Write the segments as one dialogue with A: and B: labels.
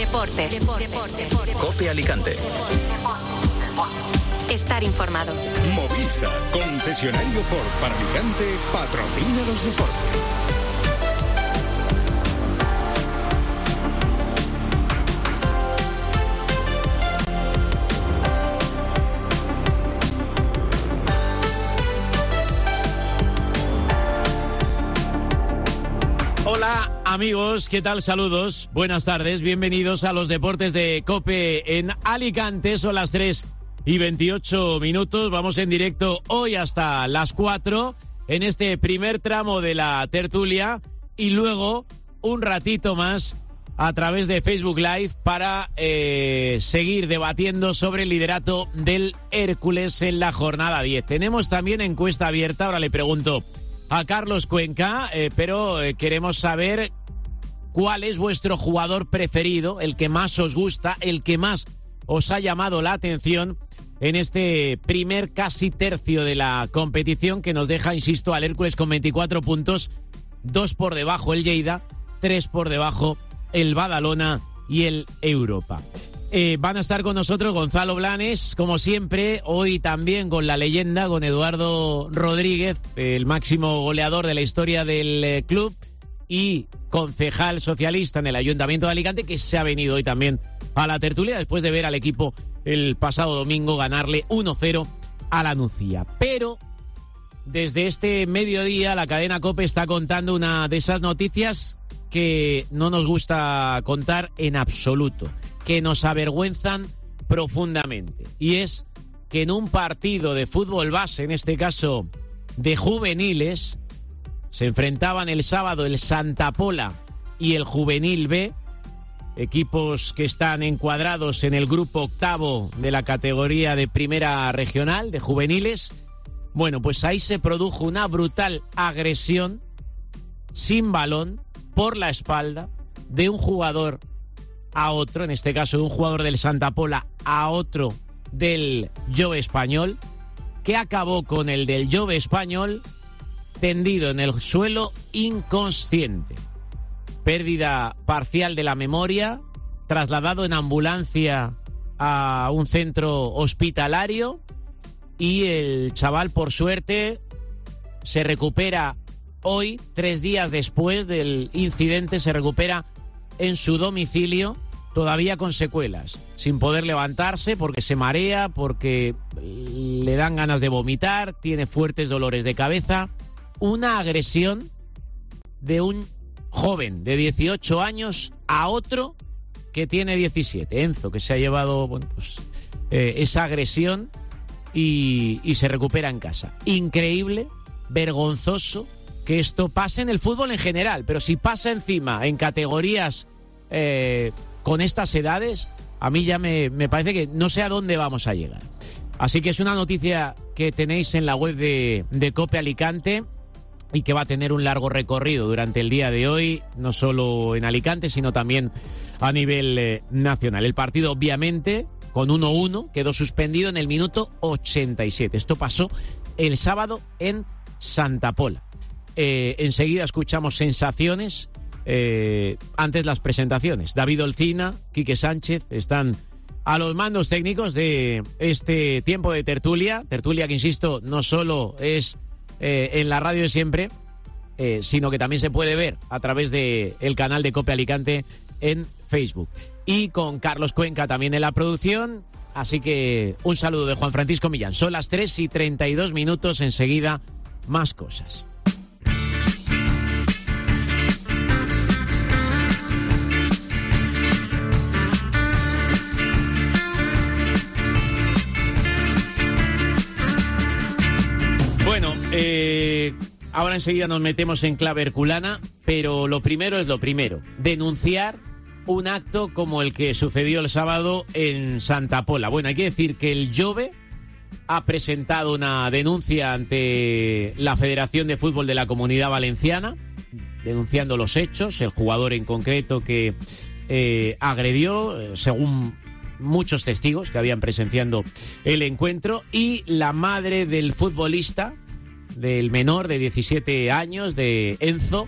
A: Deportes.
B: COPE Alicante.
A: Estar informado.
C: Movisa, concesionario Ford para Alicante, patrocina los deportes.
D: Hola amigos, ¿qué tal? Saludos, buenas tardes, bienvenidos a los deportes de COPE en Alicante. Son las 3:28. Vamos en directo hoy hasta las 4 en este primer tramo de la tertulia y luego un ratito más a través de Facebook Live para seguir debatiendo sobre el liderato del Hércules en la jornada 10. Tenemos también encuesta abierta, ahora le pregunto a Carlos Cuenca, pero queremos saber cuál es vuestro jugador preferido, el que más os gusta, el que más os ha llamado la atención en este primer casi tercio de la competición que nos deja, insisto, al Hércules con 24 puntos, 2 por debajo el Lleida, 3 por debajo el Badalona y el Europa. Van a estar con nosotros Gonzalo Blanes, como siempre, hoy también con la leyenda, con Eduardo Rodríguez, el máximo goleador de la historia del club y concejal socialista en el Ayuntamiento de Alicante, que se ha venido hoy también a la tertulia después de ver al equipo el pasado domingo ganarle 1-0 a la Nucía. Pero desde este mediodía la cadena COPE está contando una de esas noticias que no nos gusta contar en absoluto, que nos avergüenzan profundamente. Y es que en un partido de fútbol base, en este caso de juveniles, se enfrentaban el sábado el Santa Pola y el Juvenil B, equipos que están encuadrados en el grupo octavo de la categoría de primera regional de juveniles. Bueno, pues ahí se produjo una brutal agresión sin balón por la espalda de un jugador a otro, en este caso de un jugador del Santa Pola a otro del Jove Español, que acabó con el del Jove Español tendido en el suelo inconsciente. Pérdida parcial de la memoria, trasladado en ambulancia a un centro hospitalario y el chaval, por suerte, se recupera hoy, 3 días después del incidente, se recupera en su domicilio, todavía con secuelas, sin poder levantarse porque se marea, porque le dan ganas de vomitar, tiene fuertes dolores de cabeza. Una agresión de un joven de 18 años a otro que tiene 17, Enzo, que se ha llevado esa agresión y se recupera en casa. Increíble, vergonzoso que esto pase en el fútbol en general, pero si pasa encima en categorías con estas edades, a mí ya me parece que no sé a dónde vamos a llegar. Así que es una noticia que tenéis en la web de COPE Alicante y que va a tener un largo recorrido durante el día de hoy, no solo en Alicante, sino también a nivel nacional. El partido, obviamente, con 1-1, quedó suspendido en el minuto 87. Esto pasó el sábado en Santa Pola. Enseguida escuchamos sensaciones. Antes las presentaciones. David Olcina, Quique Sánchez están a los mandos técnicos de este tiempo de tertulia que, insisto, no solo es en la radio de siempre, sino que también se puede ver a través del canal de COPE Alicante en Facebook. Y con Carlos Cuenca también en la producción, así que un saludo de Juan Francisco Millán. Son las 3:32, enseguida más cosas. Bueno, ahora enseguida nos metemos en clave herculana, pero lo primero es lo primero. Denunciar un acto como el que sucedió el sábado en Santa Pola. Bueno, hay que decir que el Jove ha presentado una denuncia ante la Federación de Fútbol de la Comunidad Valenciana, denunciando los hechos, el jugador en concreto que agredió, según muchos testigos que habían presenciado el encuentro, y la madre del futbolista, del menor de 17 años, de Enzo,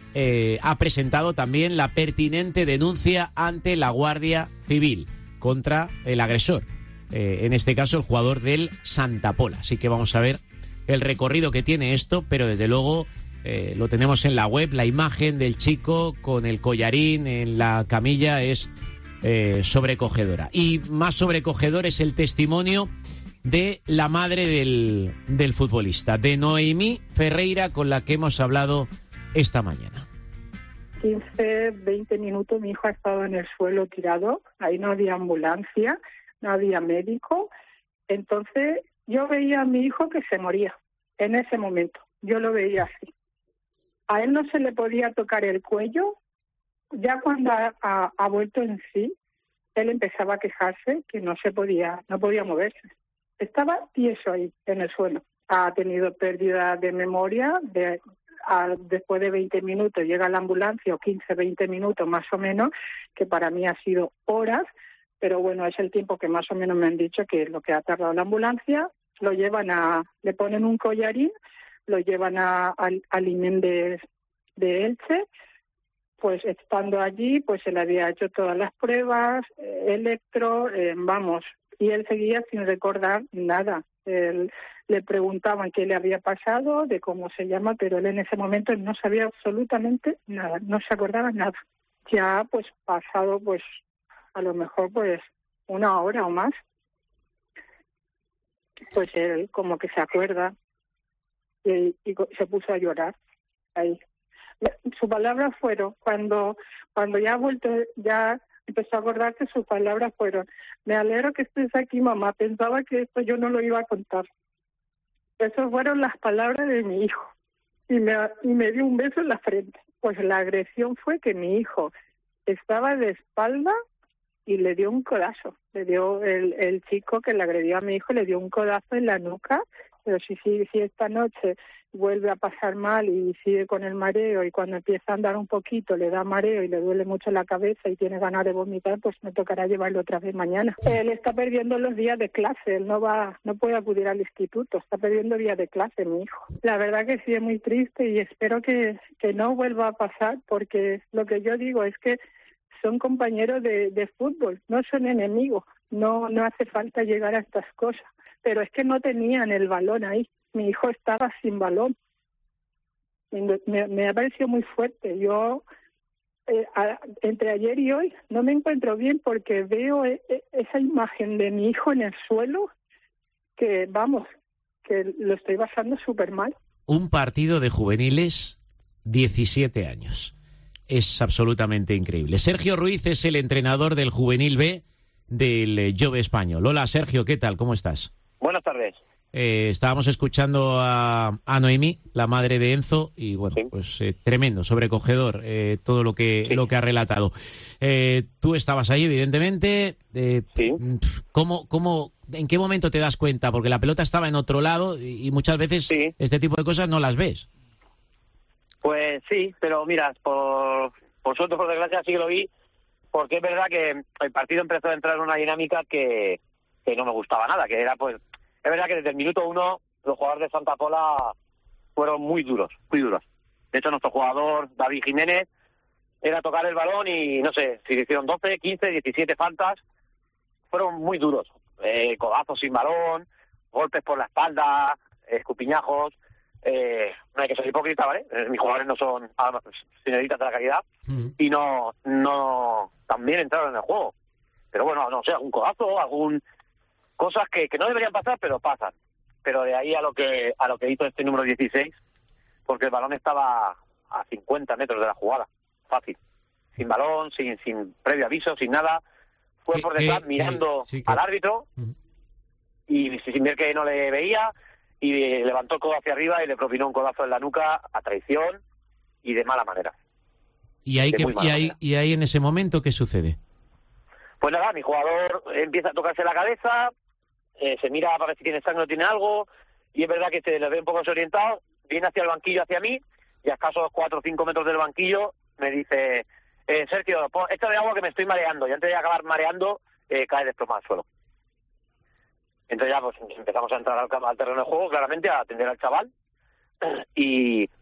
D: ha presentado también la pertinente denuncia ante la Guardia Civil contra el agresor, en este caso el jugador del Santa Pola. Así que vamos a ver el recorrido que tiene esto, pero desde luego lo tenemos en la web, la imagen del chico con el collarín en la camilla es sobrecogedora. Y más sobrecogedor es el testimonio de la madre del futbolista, de Noemí Ferreira, con la que hemos hablado esta mañana.
A: 15, 20 minutos mi hijo ha estado en el suelo tirado, ahí no había ambulancia, no había médico, entonces yo veía a mi hijo que se moría en ese momento, yo lo veía así. A él no se le podía tocar el cuello, ya cuando ha vuelto en sí, él empezaba a quejarse que no podía moverse. Estaba tieso ahí en el suelo. Ha tenido pérdida de memoria. Después de 20 minutos llega la ambulancia, o 15, 20 minutos más o menos, que para mí ha sido horas, pero bueno, es el tiempo que más o menos me han dicho que es lo que ha tardado la ambulancia. Lo llevan le ponen un collarín, lo llevan al INEM de Elche. Pues estando allí, pues se le había hecho todas las pruebas, y él seguía sin recordar nada. Le preguntaban qué le había pasado, de cómo se llama, pero él en ese momento no sabía absolutamente nada, no se acordaba nada. Ya pues pasado pues a lo mejor pues una hora o más, pues él como que se acuerda y se puso a llorar ahí. Sus palabras fueron, cuando ya ha vuelto, ya empezó a acordarse, sus palabras fueron: me alegro que estés aquí, mamá, pensaba que esto yo no lo iba a contar. Esas fueron las palabras de mi hijo, y me dio un beso en la frente. Pues la agresión fue que mi hijo estaba de espalda y le dio un codazo. Le dio el chico que le agredió a mi hijo, le dio un codazo en la nuca. Pero si esta noche vuelve a pasar mal y sigue con el mareo, y cuando empieza a andar un poquito le da mareo y le duele mucho la cabeza y tiene ganas de vomitar, pues me tocará llevarlo otra vez mañana. Él está perdiendo los días de clase, él no puede acudir al instituto, está perdiendo días de clase mi hijo. La verdad que sí es muy triste y espero que no vuelva a pasar, porque lo que yo digo es que son compañeros de fútbol, no son enemigos, no hace falta llegar a estas cosas. Pero es que no tenían el balón ahí. Mi hijo estaba sin balón. Me ha parecido muy fuerte. Yo, entre ayer y hoy, no me encuentro bien porque veo esa imagen de mi hijo en el suelo que lo estoy pasando súper mal.
D: Un partido de juveniles, 17 años. Es absolutamente increíble. Sergio Ruiz es el entrenador del Juvenil B del Jove Español. Hola, Sergio, ¿qué tal? ¿Cómo estás?
E: Buenas tardes.
D: Estábamos escuchando a Noemí, la madre de Enzo, y bueno, sí, pues tremendo, sobrecogedor todo lo que ha relatado. Tú estabas ahí, evidentemente.
E: Sí.
D: ¿En qué momento te das cuenta? Porque la pelota estaba en otro lado y muchas veces este tipo de cosas no las ves.
E: Pues sí, pero mira, por suerte, por desgracia, sí que lo vi, porque es verdad que el partido empezó a entrar en una dinámica que no me gustaba nada, que era pues... Es verdad que desde el minuto 1 los jugadores de Santa Pola fueron muy duros, muy duros. De hecho, nuestro jugador, David Jiménez, era tocar el balón y no sé, si hicieron 12, 15, 17 faltas, fueron muy duros. Codazos sin balón, golpes por la espalda, escupiñajos. No hay que ser hipócrita, ¿vale? Mis jugadores no son señoritas de la calidad y no también entraron en el juego. Pero bueno, no sé, algún codazo, cosas que no deberían pasar, pero pasan. Pero de ahí a lo que hizo este número 16, porque el balón estaba a 50 metros de la jugada, fácil. Sin balón, sin previo aviso, sin nada. Fue por detrás mirando al árbitro y sin ver que no le veía, y levantó el codo hacia arriba y le propinó un codazo en la nuca a traición y de mala manera.
D: ¿Y ahí en ese momento qué sucede?
E: Pues nada, mi jugador empieza a tocarse la cabeza, se mira para ver si tiene sangre o tiene algo, y es verdad que se le ve un poco desorientado, viene hacia el banquillo, hacia mí, y a escasos 4 o 5 metros del banquillo me dice: Sergio, échale agua que me estoy mareando, y antes de acabar mareando, cae desplomado al suelo. Entonces ya pues empezamos a entrar al terreno de juego, claramente, a atender al chaval, y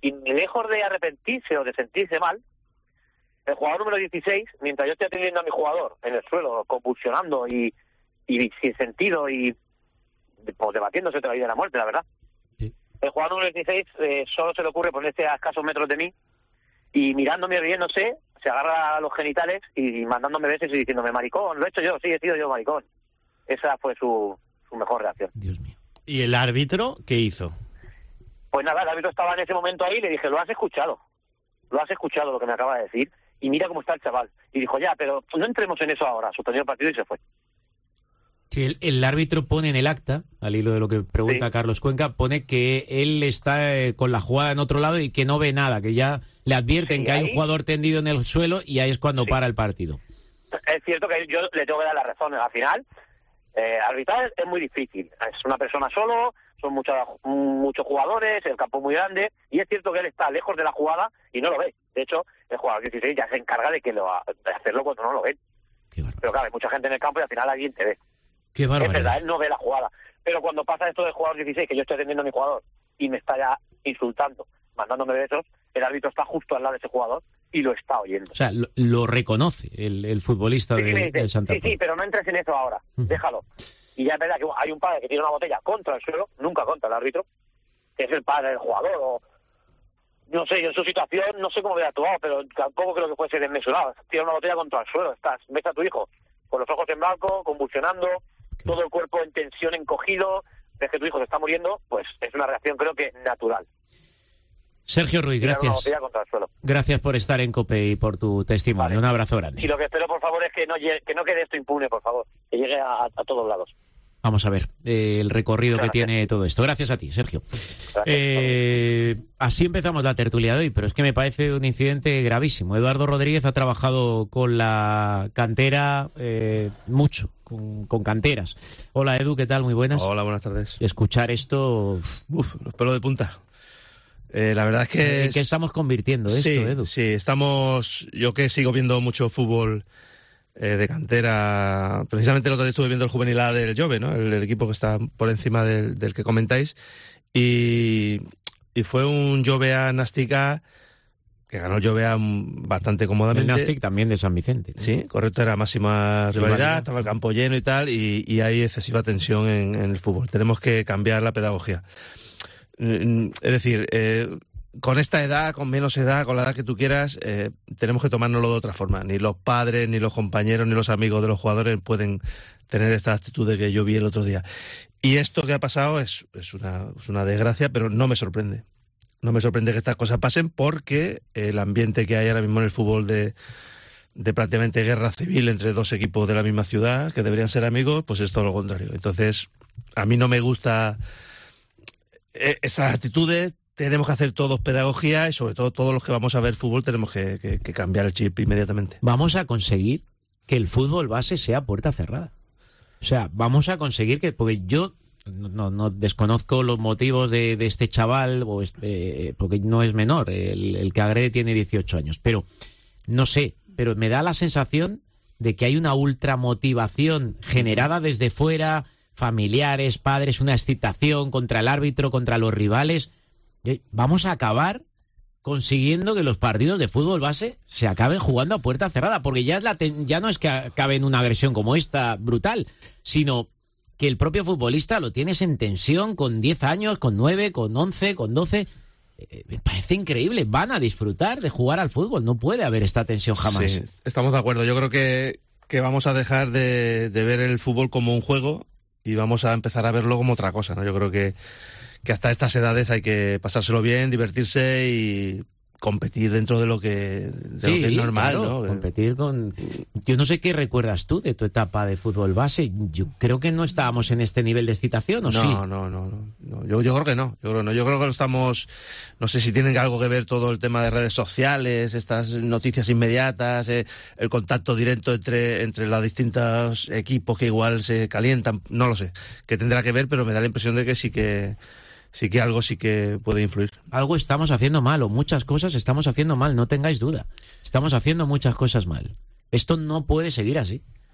E: Y lejos de arrepentirse o de sentirse mal, el jugador número 16, mientras yo estoy atendiendo a mi jugador en el suelo, convulsionando y sin sentido y pues, debatiéndose entre la vida y la muerte, la verdad. Sí. El jugador número 16 solo se le ocurre ponerse a escasos metros de mí y mirándome y riéndose, se agarra a los genitales y mandándome besos y diciéndome, maricón, lo he hecho yo, sí, he sido yo, maricón. Esa fue su mejor reacción.
D: Dios mío.
F: ¿Y el árbitro qué hizo?
E: Pues nada, el árbitro estaba en ese momento ahí y le dije, lo has escuchado lo que me acaba de decir, y mira cómo está el chaval. Y dijo, ya, pero no entremos en eso ahora. Suspendió el partido y se fue.
D: Sí, el árbitro pone en el acta, al hilo de lo que pregunta Carlos Cuenca, pone que él está con la jugada en otro lado y que no ve nada, que ya le advierten que hay un jugador tendido en el suelo y ahí es cuando para el partido. Es
E: cierto que yo le tengo que dar la razón. Al final, arbitrar es muy difícil. Es una persona solo, son muchos jugadores, el campo es muy grande, y es cierto que él está lejos de la jugada y no lo ve. De hecho, el jugador 16 ya se encarga de hacerlo cuando no lo ven. Pero claro, hay mucha gente en el campo y al final alguien te ve.
D: Qué barbaridad.
E: Es verdad, él no ve la jugada. Pero cuando pasa esto del jugador 16, que yo estoy atendiendo a mi jugador y me está ya insultando, mandándome besos, el árbitro está justo al lado de ese jugador y lo está oyendo.
D: O sea, lo reconoce el futbolista de Santa Cruz.
E: Sí, pero no entres en eso ahora, déjalo. Y ya es verdad que hay un padre que tiene una botella contra el suelo, nunca contra el árbitro, que es el padre del jugador, o no sé, yo en su situación no sé cómo hubiera actuado, pero tampoco creo que fuese desmesurado. Tiene una botella contra el suelo, ves a tu hijo con los ojos en blanco, convulsionando, todo el cuerpo en tensión, encogido, ves que tu hijo se está muriendo, pues es una reacción creo que natural.
D: Sergio Ruiz, gracias. Gracias por estar en COPE y por tu testimonio. Vale. Un abrazo grande.
E: Y lo que espero, por favor, es que no quede esto impune, por favor. Que llegue a todos lados.
D: Vamos a ver el recorrido que tiene todo esto. Gracias a ti, Sergio. Así empezamos la tertulia de hoy, pero es que me parece un incidente gravísimo. Eduardo Rodríguez ha trabajado con la cantera mucho, con canteras. Hola, Edu, ¿qué tal? Muy buenas.
G: Hola, buenas tardes.
D: Escuchar esto...
G: los pelos de punta. La verdad es que...
D: ¿En qué estamos convirtiendo esto, Edu?
G: Sí, estamos... Yo que sigo viendo mucho fútbol de cantera... Precisamente el otro día estuve viendo el Juvenil A del Jove, ¿no? El equipo que está por encima del que comentáis. Y fue un Jove A Nastica que ganó el Jove A bastante cómodamente.
D: El Nastic también de San Vicente, ¿no?
G: Sí, correcto, era máxima rivalidad, estaba el campo lleno y tal, y hay excesiva tensión en el fútbol. Tenemos que cambiar la pedagogía. Es decir, con esta edad, con menos edad, con la edad que tú quieras, tenemos que tomárnoslo de otra forma. Ni los padres, ni los compañeros, ni los amigos de los jugadores pueden tener esta actitud que yo vi el otro día. Y esto que ha pasado es una desgracia, pero no me sorprende. No me sorprende que estas cosas pasen porque el ambiente que hay ahora mismo en el fútbol de prácticamente guerra civil entre dos equipos de la misma ciudad, que deberían ser amigos, pues es todo lo contrario. Entonces, a mí no me gusta esas actitudes. Tenemos que hacer todos pedagogía y sobre todo todos los que vamos a ver fútbol tenemos que cambiar el chip inmediatamente.
D: Vamos a conseguir que el fútbol base sea puerta cerrada. O sea, vamos a conseguir que... Porque yo no desconozco los motivos de este chaval, porque no es menor, el que agrede tiene 18 años, pero no sé, pero me da la sensación de que hay una ultramotivación generada desde fuera, familiares, padres, una excitación contra el árbitro, contra los rivales. Vamos a acabar consiguiendo que los partidos de fútbol base se acaben jugando a puerta cerrada, porque ya no es que acabe en una agresión como esta brutal, sino que el propio futbolista lo tienes en tensión con 10 años, con 9, con 11, con 12. Me parece increíble. Van a disfrutar de jugar al fútbol. No puede haber esta tensión jamás.
G: Sí, estamos de acuerdo. Yo creo que vamos a dejar de ver el fútbol como un juego y vamos a empezar a verlo como otra cosa, ¿no? Yo creo que hasta estas edades hay que pasárselo bien, divertirse y competir dentro de lo que es normal,
D: claro,
G: ¿no?
D: Competir con... Yo no sé qué recuerdas tú de tu etapa de fútbol base. Yo creo que no estábamos en este nivel de excitación, ¿o sí?
G: No. Yo creo que no. Yo creo que estamos... No sé si tienen algo que ver todo el tema de redes sociales, estas noticias inmediatas, el contacto directo entre los distintos equipos que igual se calientan. No lo sé. Que tendrá que ver, pero me da la impresión de que sí que algo sí que puede influir.
D: Algo estamos haciendo mal, o muchas cosas estamos haciendo mal, no tengáis duda. Estamos haciendo muchas cosas mal. Esto no puede seguir así.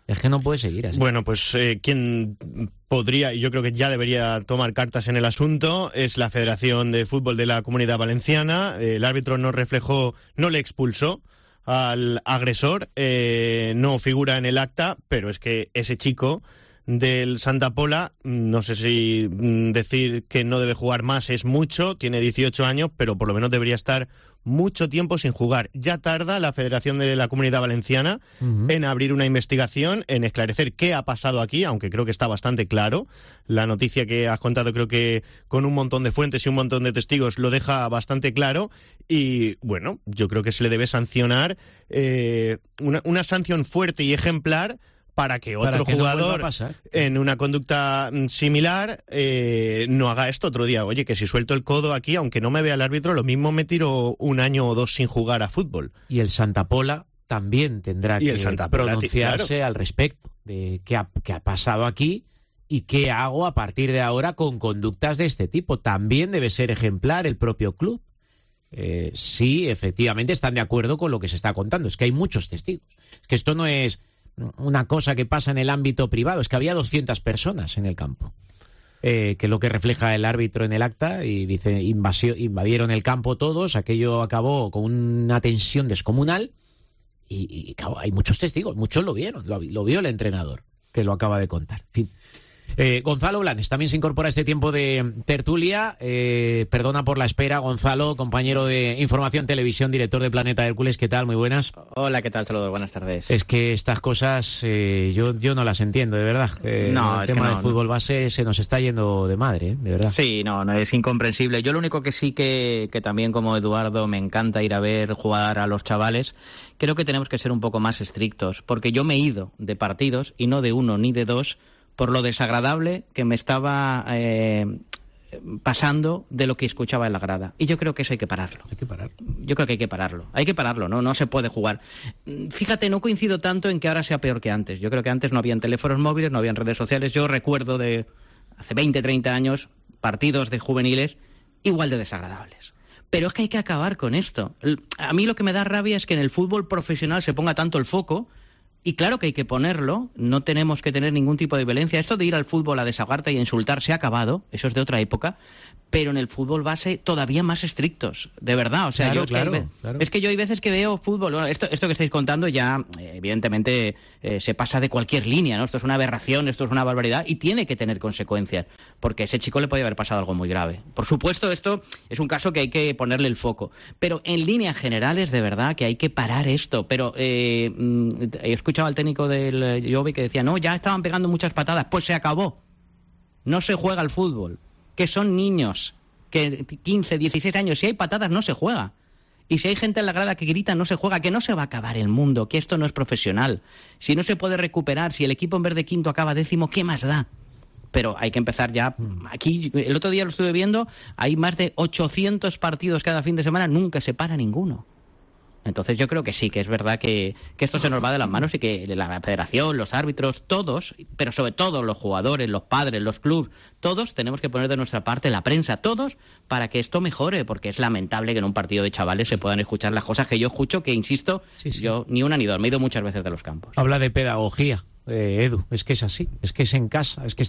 D: Es que no puede seguir así.
F: Bueno, pues quien podría, y yo creo que ya debería tomar cartas en el asunto, es la Federación de Fútbol de la Comunidad Valenciana. El árbitro no le expulsó al agresor, no figura en el acta, pero es que ese chico del Santa Pola, no sé si decir que no debe jugar más es mucho, tiene 18 años, pero por lo menos debería estar mucho tiempo sin jugar. Ya tarda la Federación de la Comunidad Valenciana en abrir una investigación, en esclarecer qué ha pasado aquí, aunque creo que está bastante claro. La noticia que has contado, creo que con un montón de fuentes y un montón de testigos, lo deja bastante claro. Y bueno, yo creo que se le debe sancionar, una sanción fuerte y ejemplar, para que otro jugador en una conducta similar no haga esto otro día. Oye, que si suelto el codo aquí, aunque no me vea el árbitro, lo mismo me tiro 1 año o 2 sin jugar a fútbol.
D: Y el Santa Pola también tendrá que pronunciarse al respecto de qué ha pasado aquí y qué hago a partir de ahora con conductas de este tipo. También debe ser ejemplar el propio club. Sí, efectivamente están de acuerdo con lo que se está contando. Es que hay muchos testigos. Es que esto no es una cosa que pasa en el ámbito privado, es que había 200 personas en el campo, que es lo que refleja el árbitro en el acta, y dice invadieron el campo todos, aquello acabó con una tensión descomunal y claro, hay muchos testigos, muchos lo vieron, lo vio el entrenador, que lo acaba de contar. En fin. Gonzalo Blanes también se incorpora a este tiempo de tertulia. Perdona por la espera, Gonzalo, compañero de Información Televisión, director de Planeta Hércules. ¿Qué tal? Muy buenas.
H: Hola, ¿qué tal? Saludos, buenas tardes.
D: Es que estas cosas yo no las entiendo, de verdad.
H: No,
D: el tema del fútbol base se nos está yendo de madre, de verdad.
H: Sí, no, es incomprensible. Yo lo único que sí que también, como Eduardo, me encanta ir a ver jugar a los chavales. Creo que tenemos que ser un poco más estrictos, porque yo me he ido de partidos, y no de 1 ni de 2, por lo desagradable que me estaba pasando de lo que escuchaba en la grada. Y yo creo que eso hay que pararlo. Yo creo que hay que pararlo, no se puede jugar. Fíjate, no coincido tanto en que ahora sea peor que antes. Yo creo que antes no habían teléfonos móviles, no habían redes sociales. Yo recuerdo de hace 20, 30 años partidos de juveniles igual de desagradables. Pero es que hay que acabar con esto. A mí lo que me da rabia es que en el fútbol profesional se ponga tanto el foco. Y claro que hay que ponerlo, no tenemos que tener ningún tipo de violencia. Esto de ir al fútbol a desahogarte y a insultar se ha acabado, eso es de otra época, pero en el fútbol base todavía más estrictos, de verdad. O sea,
D: claro.
H: Es que yo hay veces que veo fútbol, bueno, esto que estáis contando ya evidentemente se pasa de cualquier línea, ¿no? Esto es una aberración, esto es una barbaridad y tiene que tener consecuencias, porque a ese chico le puede haber pasado algo muy grave. Por supuesto, esto es un caso que hay que ponerle el foco, pero en líneas generales, de verdad, que hay que parar esto. Pero escuchaba al técnico del Jovi que decía, no, ya estaban pegando muchas patadas, pues se acabó. No se juega al fútbol, que son niños, que 15, 16 años, si hay patadas no se juega. Y si hay gente en la grada que grita, no se juega, que no se va a acabar el mundo, que esto no es profesional. Si no se puede recuperar, si el equipo en vez de quinto acaba 10º, ¿qué más da? Pero hay que empezar ya. Aquí, el otro día lo estuve viendo, hay más de 800 partidos cada fin de semana, nunca se para ninguno. Entonces yo creo que sí, que es verdad que esto se nos va de las manos y que la federación, los árbitros, todos, pero sobre todo los jugadores, los padres, los clubes, todos tenemos que poner de nuestra parte, la prensa, todos, para que esto mejore, porque es lamentable que en un partido de chavales se puedan escuchar las cosas que yo escucho, que insisto, sí. Yo ni una ni dos, me he ido muchas veces de los campos.
D: Habla de pedagogía, Edu, es que es así, es que es en casa, es que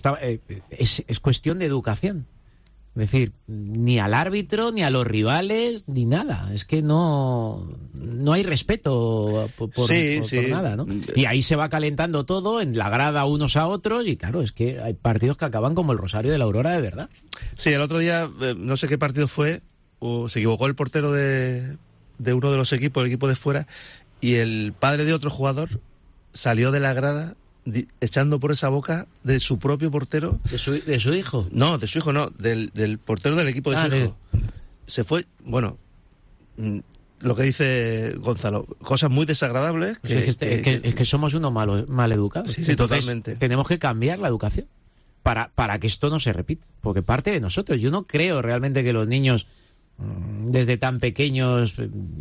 D: es cuestión de educación. Es decir, ni al árbitro, ni a los rivales, ni nada. Es que no hay respeto por nada, ¿no? Y ahí se va calentando todo, en la grada unos a otros, y claro, es que hay partidos que acaban como el Rosario de la Aurora, de verdad.
G: Sí, el otro día, no sé qué partido fue, se equivocó el portero de uno de los equipos, el equipo de fuera, y el padre de otro jugador salió de la grada echando por esa boca de su propio portero.
D: ¿De su hijo?
G: No, de su hijo no, del portero del equipo de su hijo. Se fue, bueno, lo que dice Gonzalo, cosas muy desagradables.
D: Es que somos unos mal educados.
G: Sí, totalmente.
D: Tenemos que cambiar la educación para que esto no se repita, porque parte de nosotros. Yo no creo realmente que los niños desde tan pequeños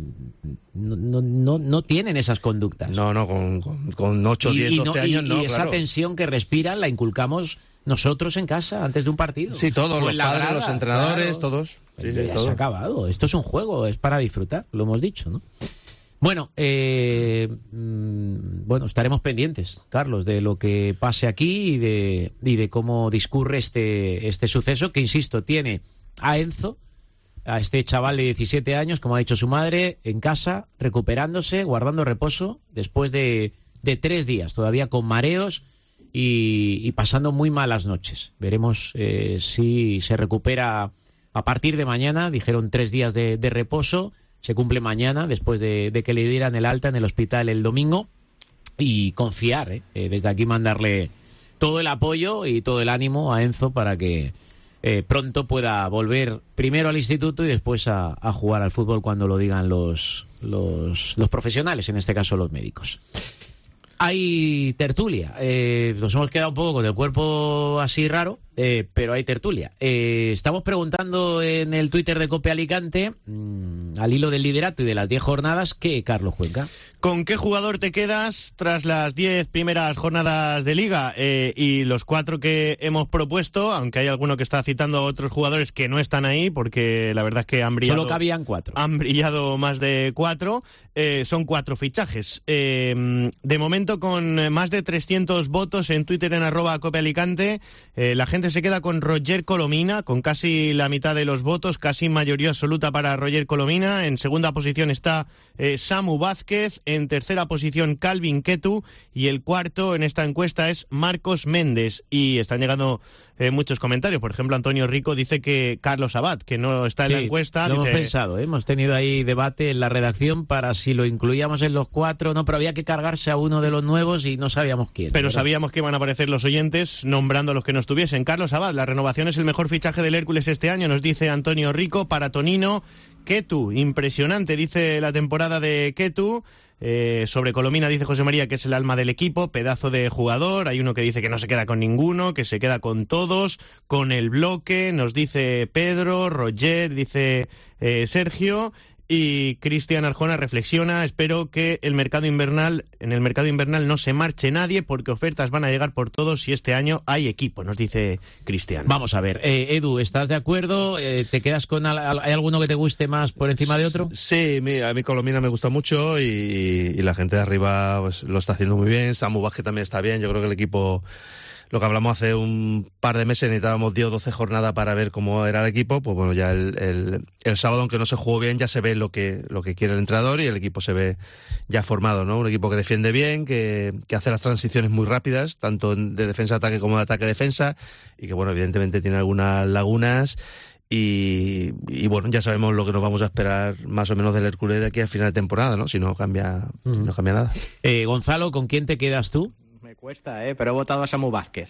D: no tienen esas conductas.
G: No, con 8, 10, 12 años no.
D: Y esa tensión que respiran la inculcamos nosotros en casa antes de un partido.
G: Sí, todos, los padres, los entrenadores, claro. Todos. Sí,
D: ya todo. Se ha acabado. Esto es un juego, es para disfrutar, lo hemos dicho, ¿no? Bueno, bueno, estaremos pendientes, Carlos, de lo que pase aquí y de cómo discurre este suceso, que, insisto, tiene a Enzo, a este chaval de 17 años, como ha dicho su madre, en casa, recuperándose, guardando reposo, después de 3 días, todavía con mareos y pasando muy malas noches. Veremos si se recupera a partir de mañana. Dijeron 3 días de reposo, se cumple mañana, después de que le dieran el alta en el hospital el domingo, y confiar, desde aquí mandarle todo el apoyo y todo el ánimo a Enzo para que pronto pueda volver primero al instituto y después a jugar al fútbol cuando lo digan los profesionales, en este caso los médicos. Hay tertulia. Nos hemos quedado un poco con el cuerpo así raro, pero hay tertulia. Estamos preguntando en el Twitter de COPE Alicante, al hilo del liderato y de las 10 jornadas, ¿qué, Carlos Cuenca?
F: ¿Con qué jugador te quedas tras las 10 primeras jornadas de Liga? Y los 4 que hemos propuesto, aunque hay alguno que está citando a otros jugadores que no están ahí, porque la verdad es que han brillado...
D: Solo cabían 4.
F: Han brillado más de 4. Son 4 fichajes. De momento, con más de 300 votos en Twitter en @COPEAlicante, la gente se queda con Roger Colomina, con casi la mitad de los votos, casi mayoría absoluta para Roger Colomina. En segunda posición está Samu Vázquez, en tercera posición Calvin Quetu, y el cuarto en esta encuesta es Marcos Méndez. Y están llegando muchos comentarios. Por ejemplo, Antonio Rico dice que Carlos Abad, que no está en la encuesta.
D: Lo
F: dice...
D: hemos pensado, hemos tenido ahí debate en la redacción para si lo incluíamos en los 4, no, pero había que cargarse a uno de los nuevos y no sabíamos quién.
F: Pero sabíamos que iban a aparecer los oyentes nombrando a los que no estuviesen. Carlos Abad, la renovación es el mejor fichaje del Hércules este año, nos dice Antonio Rico. Para Tonino, Quetu, impresionante, dice la temporada de Quetu. Sobre Colomina dice José María que es el alma del equipo, pedazo de jugador. Hay uno que dice que no se queda con ninguno, que se queda con todos, con el bloque, nos dice Pedro. Roger, dice Sergio. Y Cristian Arjona reflexiona: espero que en el mercado invernal no se marche nadie, porque ofertas van a llegar por todos y este año hay equipo, nos dice Cristian.
D: Vamos a ver, Edu, ¿estás de acuerdo? ¿Te quedas con hay alguno que te guste más por encima de otro?
G: Sí, a mí Colomina me gusta mucho y la gente de arriba pues lo está haciendo muy bien. Samu Vázquez también está bien. Yo creo que el equipo... Lo que hablamos hace un par de meses, necesitábamos 10 o 12 jornadas para ver cómo era el equipo. Pues bueno, ya el sábado, aunque no se jugó bien, ya se ve lo que quiere el entrenador y el equipo se ve ya formado, ¿no? Un equipo que defiende bien, que hace las transiciones muy rápidas, tanto de defensa-ataque como de ataque-defensa, y que, bueno, evidentemente tiene algunas lagunas. Y bueno, ya sabemos lo que nos vamos a esperar más o menos del Hércules de aquí al final de temporada, ¿no? Si no cambia nada.
D: Gonzalo, ¿con quién te quedas tú?
H: Me cuesta, pero he votado a Samu Vázquez.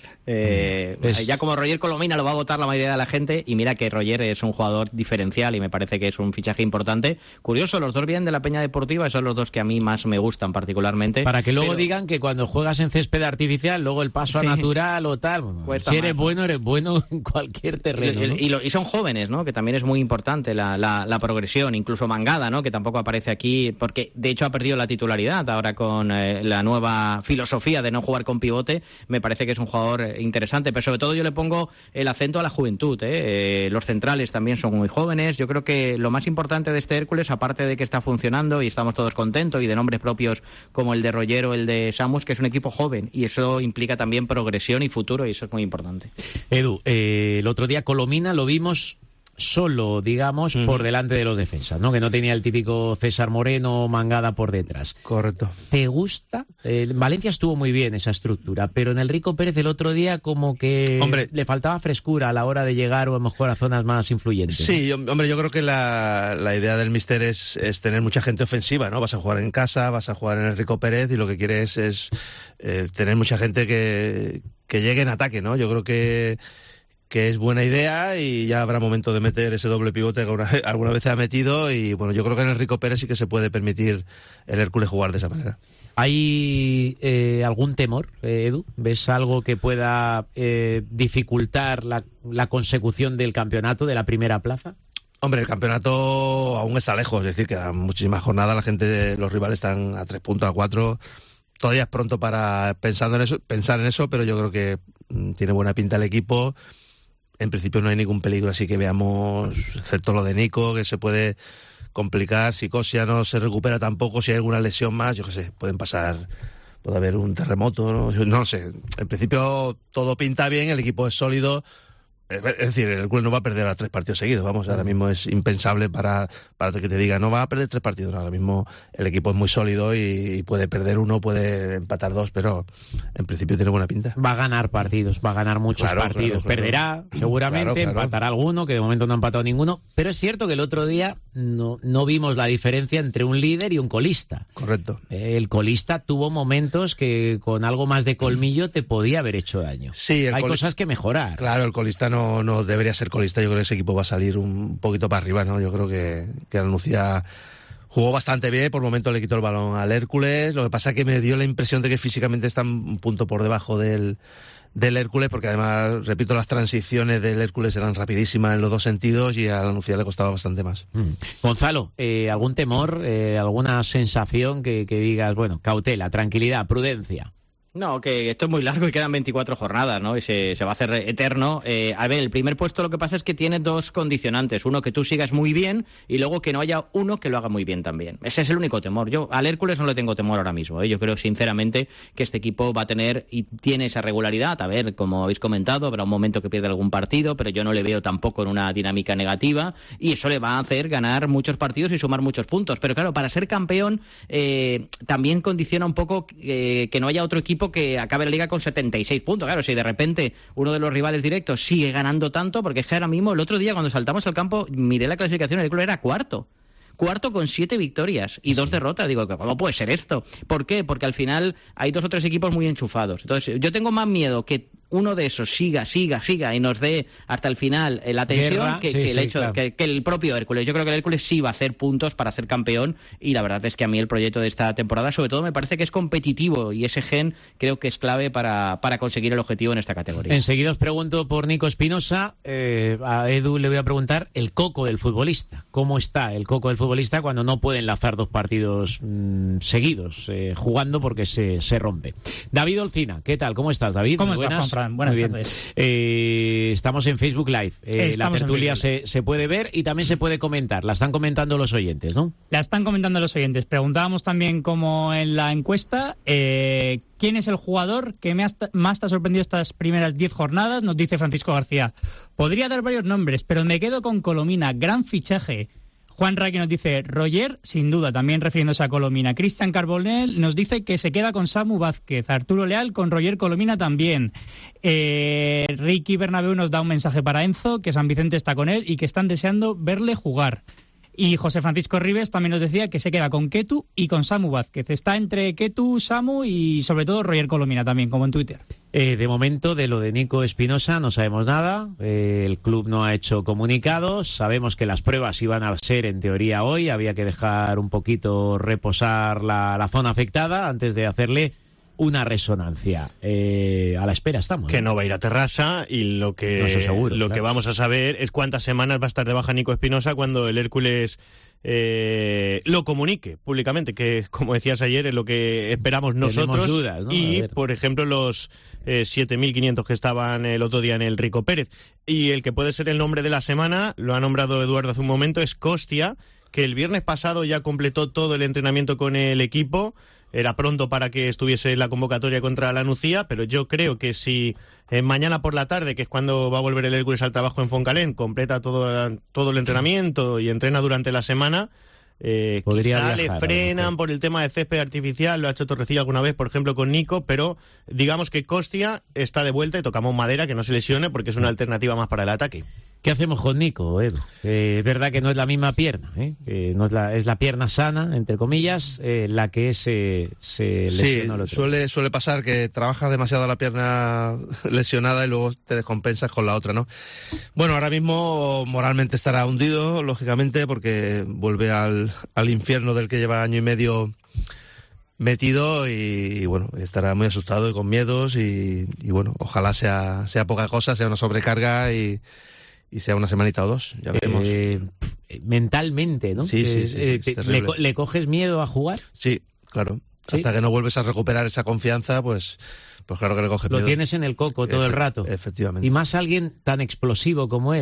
H: Ya como Roger Colomina lo va a votar la mayoría de la gente, y mira que Roger es un jugador diferencial y me parece que es un fichaje importante. Curioso, los dos vienen de la Peña Deportiva y son los dos que a mí más me gustan particularmente.
D: Para que luego digan que cuando juegas en césped artificial, luego el paso a natural o tal, si eres bueno en cualquier terreno, ¿no?
H: Y son jóvenes, ¿no? Que también es muy importante la progresión. Incluso Mangada, ¿no? Que tampoco aparece aquí, porque de hecho ha perdido la titularidad ahora con la nueva filosofía de no jugar con pivote. Me parece que es un jugador interesante, pero sobre todo yo le pongo el acento a la juventud, Los centrales también son muy jóvenes. Yo creo que lo más importante de este Hércules, aparte de que está funcionando y estamos todos contentos, y de nombres propios como el de Roger o el de Samu, es que es un equipo joven, y eso implica también progresión y futuro, y eso es muy importante.
D: Edu, el otro día Colomina lo vimos solo, digamos, por delante de los defensas, ¿no? Que no tenía el típico César Moreno, Mangada por detrás.
G: Correcto.
D: ¿Te gusta? En Valencia estuvo muy bien esa estructura, pero en el Rico Pérez el otro día como que le faltaba frescura a la hora de llegar o a lo mejor a zonas más influyentes.
G: Sí, yo creo que la idea del míster es tener mucha gente ofensiva, ¿no? Vas a jugar en casa, vas a jugar en el Rico Pérez y lo que quieres es tener mucha gente que llegue en ataque, ¿no? Yo creo que es buena idea y ya habrá momento de meter ese doble pivote que alguna vez se ha metido, y bueno, yo creo que en el Rico Pérez sí que se puede permitir el Hércules jugar de esa manera.
D: ¿Hay algún temor, Edu? ¿Ves algo que pueda dificultar la consecución del campeonato, de la primera plaza?
G: Hombre, el campeonato aún está lejos, es decir, quedan muchísimas jornadas, los rivales están a 3 puntos, a 4... Todavía es pronto para pensar en eso, pero yo creo que tiene buena pinta el equipo. En principio no hay ningún peligro, así que veamos, excepto lo de Nico, que se puede complicar. Si Kosia no se recupera tampoco, si hay alguna lesión más, yo qué sé, pueden pasar puede haber un terremoto, no sé. En principio todo pinta bien, el equipo es sólido. Es decir, el Hércules no va a perder a 3 partidos seguidos, vamos, ahora mismo es impensable para que te diga, no va a perder 3 partidos, ahora mismo el equipo es muy sólido y puede perder 1, puede empatar 2, pero en principio tiene buena pinta.
D: Va a ganar partidos, va a ganar muchos partidos,
G: claro.
D: Perderá seguramente, empatará alguno, que de momento no ha empatado ninguno, pero es cierto que el otro día no vimos la diferencia entre un líder y un colista.
G: Correcto.
D: El colista tuvo momentos que con algo más de colmillo te podía haber hecho daño.
G: Sí,
D: hay cosas que mejorar.
G: Claro, el colista no debería ser colista. Yo creo que ese equipo va a salir un poquito para arriba, ¿no? Yo creo que la Nucía jugó bastante bien, por momento le quitó el balón al Hércules. Lo que pasa es que me dio la impresión de que físicamente está un punto por debajo del Hércules, porque además, repito, las transiciones del Hércules eran rapidísimas en los 2 sentidos y a la Nucía le costaba bastante más.
D: Gonzalo, ¿algún temor, alguna sensación que digas, bueno, cautela, tranquilidad, prudencia?
H: No, que esto es muy largo y quedan 24 jornadas, ¿no? Y se va a hacer eterno. A ver, el primer puesto lo que pasa es que tiene 2 condicionantes. Uno, que tú sigas muy bien, y luego que no haya uno que lo haga muy bien también. Ese es el único temor. Yo al Hércules no le tengo temor ahora mismo, ¿eh? Yo creo sinceramente que este equipo va a tener y tiene esa regularidad. A ver, como habéis comentado, habrá un momento que pierde algún partido, pero yo no le veo tampoco en una dinámica negativa, y eso le va a hacer ganar muchos partidos y sumar muchos puntos. Pero claro, para ser campeón también condiciona un poco que no haya otro equipo que acabe la liga con 76 puntos. Claro, si de repente uno de los rivales directos sigue ganando tanto, porque es que ahora mismo, el otro día cuando saltamos al campo, miré la clasificación, el club era cuarto con 7 victorias y 2 derrotas. Digo, ¿cómo puede ser esto? ¿Por qué? Porque al final hay 2 o 3 equipos muy enchufados. Entonces, yo tengo más miedo que uno de esos siga y nos dé hasta el final la tensión que el propio Hércules. Yo creo que el Hércules sí va a hacer puntos para ser campeón, y la verdad es que a mí el proyecto de esta temporada, sobre todo, me parece que es competitivo, y ese gen creo que es clave para conseguir el objetivo en esta categoría.
D: Enseguida os pregunto por Nico Espinosa. A Edu le voy a preguntar el coco del futbolista. ¿Cómo está el coco del futbolista cuando no puede enlazar 2 partidos seguidos jugando porque se rompe? David Olcina, ¿qué tal? ¿Cómo estás, David?
I: ¿Cómo estás, Juanfran? Buenas tardes.
D: Estamos en Facebook Live. La tertulia se puede ver y también se puede comentar. La están comentando los oyentes, ¿no?
I: La están comentando los oyentes. Preguntábamos también, como en la encuesta, ¿quién es el jugador que más te ha sorprendido estas primeras 10 jornadas? Nos dice Francisco García. Podría dar varios nombres, pero me quedo con Colomina, gran fichaje. Juan Raque nos dice Roger, sin duda, también refiriéndose a Colomina. Cristian Carbonell nos dice que se queda con Samu Vázquez. Arturo Leal con Roger Colomina también. Ricky Bernabéu nos da un mensaje para Enzo, que San Vicente está con él y que están deseando verle jugar. Y José Francisco Ribes también nos decía que se queda con Ketu y con Samu Vázquez. Está entre Ketu, Samu y sobre todo Roger Colomina también, como en Twitter.
D: De momento, de lo de Nico Espinosa no sabemos nada. El club no ha hecho comunicados. Sabemos que las pruebas iban a ser en teoría hoy. Había que dejar un poquito reposar la zona afectada antes de hacerle una resonancia. A la espera estamos.
F: Que no va a ir a Terrassa, y lo que,
D: no, eso seguro,
F: lo que vamos a saber es cuántas semanas va a estar de baja Nico Espinosa cuando el Hércules lo comunique públicamente, que, como decías ayer, es lo que esperamos nosotros.
D: Tenemos dudas, ¿no?
F: Y, por ejemplo, los 7.500 que estaban el otro día en el Rico Pérez. Y el que puede ser el nombre de la semana, lo ha nombrado Eduardo hace un momento, es Costia, que el viernes pasado ya completó todo el entrenamiento con el equipo. Era pronto para que estuviese en la convocatoria contra la Nucía, pero yo creo que si mañana por la tarde, que es cuando va a volver el Hércules al trabajo en Foncalén, completa todo el entrenamiento y entrena durante la semana, quizá le frenan por el tema de césped artificial. Lo ha hecho Torrecilla alguna vez, por ejemplo, con Nico, pero digamos que Costia está de vuelta y tocamos madera que no se lesione, porque es una alternativa más para el ataque.
D: ¿Qué hacemos con Nico, Edu? Es verdad que no es la misma pierna, no es la pierna sana, entre comillas, la que se lesiona el otro.
G: Suele pasar que trabajas demasiado la pierna lesionada y luego te descompensas con la otra, ¿no? Bueno, ahora mismo moralmente estará hundido, lógicamente, porque vuelve al infierno del que lleva año y medio metido, y bueno, estará muy asustado y con miedos, y bueno, ojalá sea poca cosa, sea una sobrecarga y sea una semanita o 2, ya veremos.
D: Mentalmente, ¿no?
G: Sí,
D: ¿Le coges miedo a jugar?
G: Sí, claro. ¿Sí? Hasta que no vuelves a recuperar esa confianza, pues claro que le coges miedo.
D: Lo tienes en el coco todo el rato.
G: Efectivamente.
D: Y más alguien tan explosivo como él, ¿no?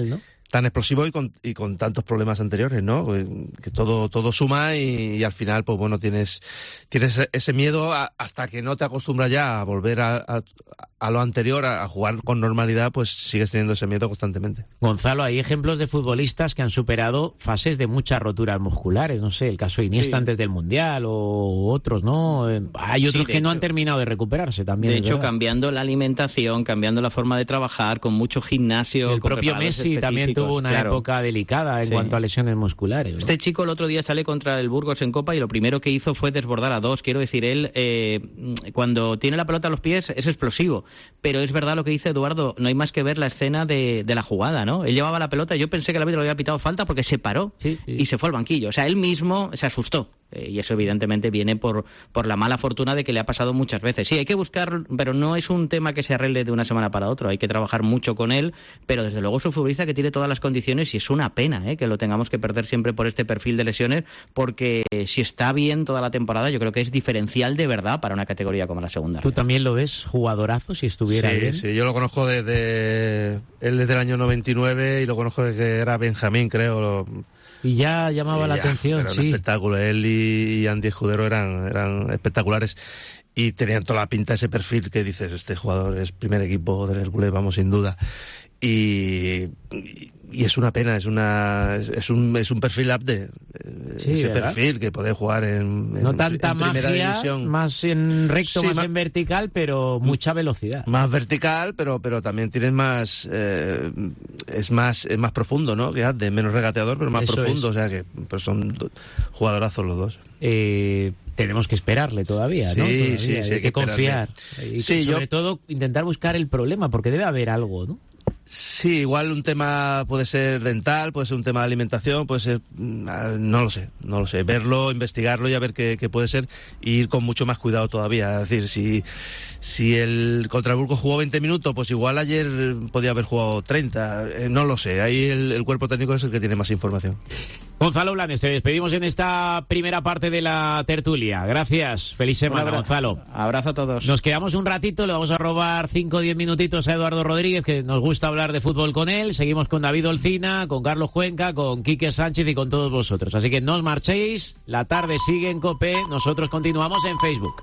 G: tan explosivo y con tantos problemas anteriores, ¿no? Que todo suma y al final, pues bueno, tienes ese miedo hasta que no te acostumbras ya a volver a lo anterior, a jugar con normalidad, pues sigues teniendo ese miedo constantemente.
D: Gonzalo, hay ejemplos de futbolistas que han superado fases de muchas roturas musculares, no sé, el caso de Iniesta antes del Mundial o otros, ¿no? Hay otros que no han terminado de recuperarse también.
H: De hecho, cambiando la alimentación, cambiando la forma de trabajar, con mucho gimnasio.
D: El propio Messi también tuvo una época delicada en cuanto a lesiones musculares, ¿no?
H: Este chico el otro día sale contra el Burgos en Copa y lo primero que hizo fue desbordar a dos. Quiero decir, él cuando tiene la pelota a los pies es explosivo, pero es verdad lo que dice Eduardo, no hay más que ver la escena de la jugada, ¿no? Él llevaba la pelota y yo pensé que el árbitro le había pitado falta porque se paró y se fue al banquillo. O sea, él mismo se asustó. Y eso evidentemente viene por la mala fortuna de que le ha pasado muchas veces. Sí, hay que buscar, pero no es un tema que se arregle de una semana para otra. Hay que trabajar mucho con él, pero desde luego es un futbolista que tiene todas las condiciones y es una pena que lo tengamos que perder siempre por este perfil de lesiones, porque si está bien toda la temporada, yo creo que es diferencial de verdad para una categoría como la segunda.
D: ¿Tú también lo ves jugadorazo si estuviera bien?
G: Sí, yo lo conozco desde el año 99 y lo conozco desde que era Benjamín, creo.
D: Y ya llamaba la atención,
G: era un espectáculo. Él y Andy Escudero eran espectaculares y tenían toda la pinta, ese perfil que dices, este jugador es primer equipo del Hércules, vamos, sin duda. Y es una pena, es un perfil apte, ese ¿verdad? Perfil que puede jugar no tanta en primera
D: magia,
G: división.
D: Más en recto, más en vertical, pero mucha velocidad.
G: Más vertical, pero también tienes más es más profundo, ¿no? Que de menos regateador, pero más profundo, o sea que pues son jugadorazos los dos.
D: Tenemos que esperarle todavía, ¿no?
G: Sí,
D: hay que confiar. Y sobre todo intentar buscar el problema, porque debe haber algo, ¿no?
G: Sí, igual un tema puede ser dental, puede ser un tema de alimentación, puede ser... No lo sé. Verlo, investigarlo y a ver qué puede ser y ir con mucho más cuidado todavía. Es decir, si el contra el Burgos jugó 20 minutos, pues igual ayer podía haber jugado 30. No lo sé. Ahí el cuerpo técnico es el que tiene más información.
D: Gonzalo Blanes, te despedimos en esta primera parte de la tertulia. Gracias. Feliz semana, Gonzalo.
H: Abrazo a todos.
D: Nos quedamos un ratito, le vamos a robar 5 o 10 minutitos a Eduardo Rodríguez, que nos gusta hablar de fútbol con él. Seguimos con David Olcina, con Carlos Cuenca, con Quique Sánchez y con todos vosotros. Así que no os marchéis, la tarde sigue en COPE, nosotros continuamos en Facebook.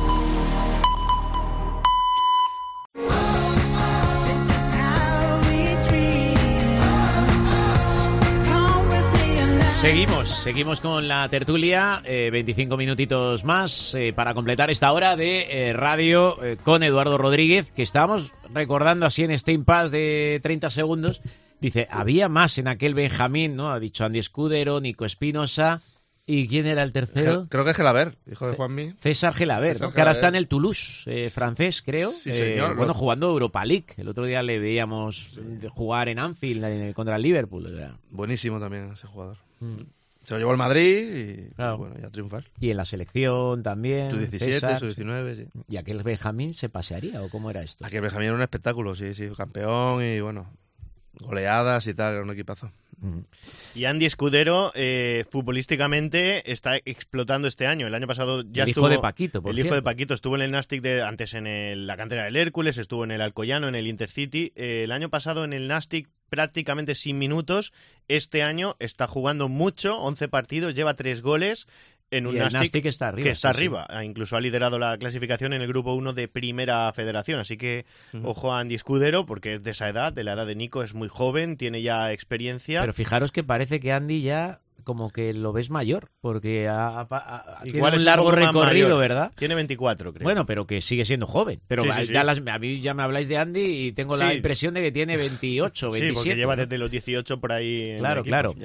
D: Seguimos con la tertulia, 25 minutitos más para completar esta hora de radio con Eduardo Rodríguez, que estábamos recordando así en este impasse de 30 segundos. Dice, había más en aquel Benjamín, ¿no? Ha dicho Andy Escudero, Nico Espinosa. ¿Y quién era el tercero?
G: Creo que Gelabert, hijo de Juanmi.
D: César Gelabert, ¿no? Que ahora está en el Toulouse, francés, creo.
G: Sí, señor.
D: Bueno, jugando Europa League. El otro día le veíamos jugar en Anfield contra el Liverpool. ¿Verdad?
G: Buenísimo también ese jugador. Se lo llevó al Madrid y bueno, ya triunfar.
D: Y en la selección también.
G: Su 17, su 19, sí.
D: ¿Y aquel Benjamín se pasearía o cómo era esto?
G: Aquel Benjamín era un espectáculo, sí, campeón y bueno, goleadas y tal, era un equipazo.
F: Y Andy Escudero, futbolísticamente, está explotando este año. El año pasado ya
D: el
F: estuvo...
D: hijo de Paquito, por
F: El
D: cierto.
F: hijo de Paquito estuvo en el Nastic antes en la cantera del Hércules, estuvo en el Alcoyano, en el Intercity. El año pasado en el Nastic prácticamente sin minutos. Este año está jugando mucho, 11 partidos, lleva 3 goles. En un
D: Nastic que está arriba.
F: Que está arriba. Incluso ha liderado la clasificación en el grupo 1 de Primera Federación. Así que ojo a Andy Escudero, porque es de esa edad, de la edad de Nico, es muy joven, tiene ya experiencia.
D: Pero fijaros que parece que Andy ya como que lo ves mayor, porque tiene un largo recorrido, ¿verdad?
F: Tiene 24, creo.
D: Bueno, pero que sigue siendo joven. Pero
F: sí.
D: A mí ya me habláis de Andy y tengo la impresión de que tiene 28, 27.
F: Sí, porque lleva
D: ¿no?
F: desde los 18 por ahí.
D: Claro.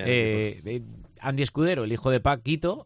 D: Andy Escudero, el hijo de Paquito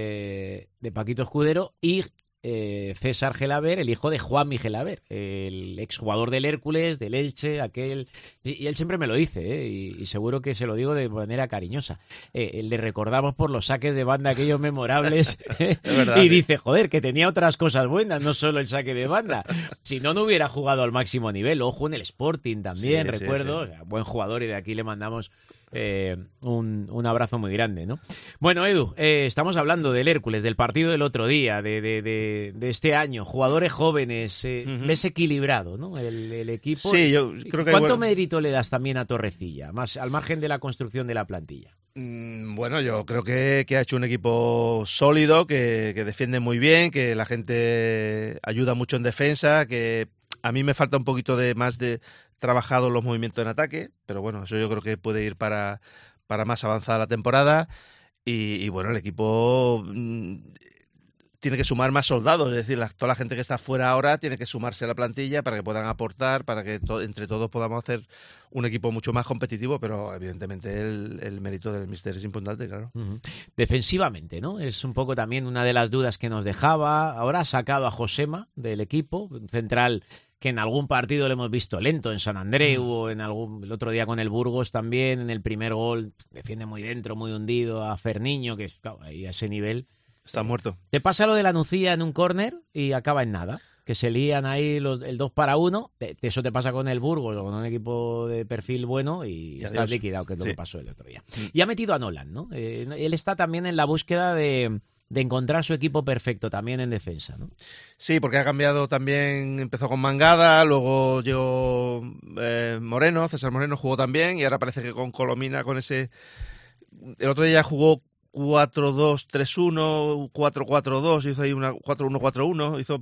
D: Escudero, y César Gelabert, el hijo de Juanmi Gelabert, el exjugador del Hércules, del Elche, aquel... Y él siempre me lo dice, y seguro que se lo digo de manera cariñosa. Le recordamos por los saques de banda aquellos memorables
G: verdad,
D: y dice, joder, que tenía otras cosas buenas, no solo el saque de banda. Si no hubiera jugado al máximo nivel. Ojo en el Sporting también, recuerdo.
G: Sí.
D: O sea, buen jugador, y de aquí le mandamos un abrazo muy grande, ¿no? Bueno, Edu, estamos hablando del Hércules, del partido del otro día, de este año, jugadores jóvenes, ves equilibrado, ¿no? El equipo.
G: Sí, yo creo que...
D: ¿Cuánto mérito le das también a Torrecilla, más al margen de la construcción de la plantilla?
G: Bueno, yo creo que ha hecho un equipo sólido, que defiende muy bien, que la gente ayuda mucho en defensa, que a mí me falta un poquito más de trabajado los movimientos en ataque, pero bueno, eso yo creo que puede ir para más avanzada la temporada y bueno, el equipo tiene que sumar más soldados, es decir, toda la gente que está fuera ahora tiene que sumarse a la plantilla para que puedan aportar, para que entre todos podamos hacer un equipo mucho más competitivo, pero evidentemente el mérito del míster es importante, claro.
D: Defensivamente, ¿no? Es un poco también una de las dudas que nos dejaba. Ahora ha sacado a Josema del equipo, central que en algún partido lo hemos visto lento, en San Andreu o el otro día con el Burgos también, en el primer gol defiende muy dentro, muy hundido, a Ferniño, que es ahí a ese nivel.
G: Está muerto.
D: Te pasa lo de la Nucía en un córner y acaba en nada. Que se lían ahí el 2 para 1. Eso te pasa con el Burgos o con un equipo de perfil bueno y estás liquidado, que es lo que pasó el otro día. Y ha metido a Nolan, ¿no? Él está también en la búsqueda de encontrar su equipo perfecto también en defensa, ¿no?
G: Sí, porque ha cambiado también, empezó con Mangada, luego llegó Moreno, César Moreno jugó también y ahora parece que con Colomina, con ese... El otro día jugó 4-2-3-1, 4-4-2, hizo ahí una 4-1-4-1, hizo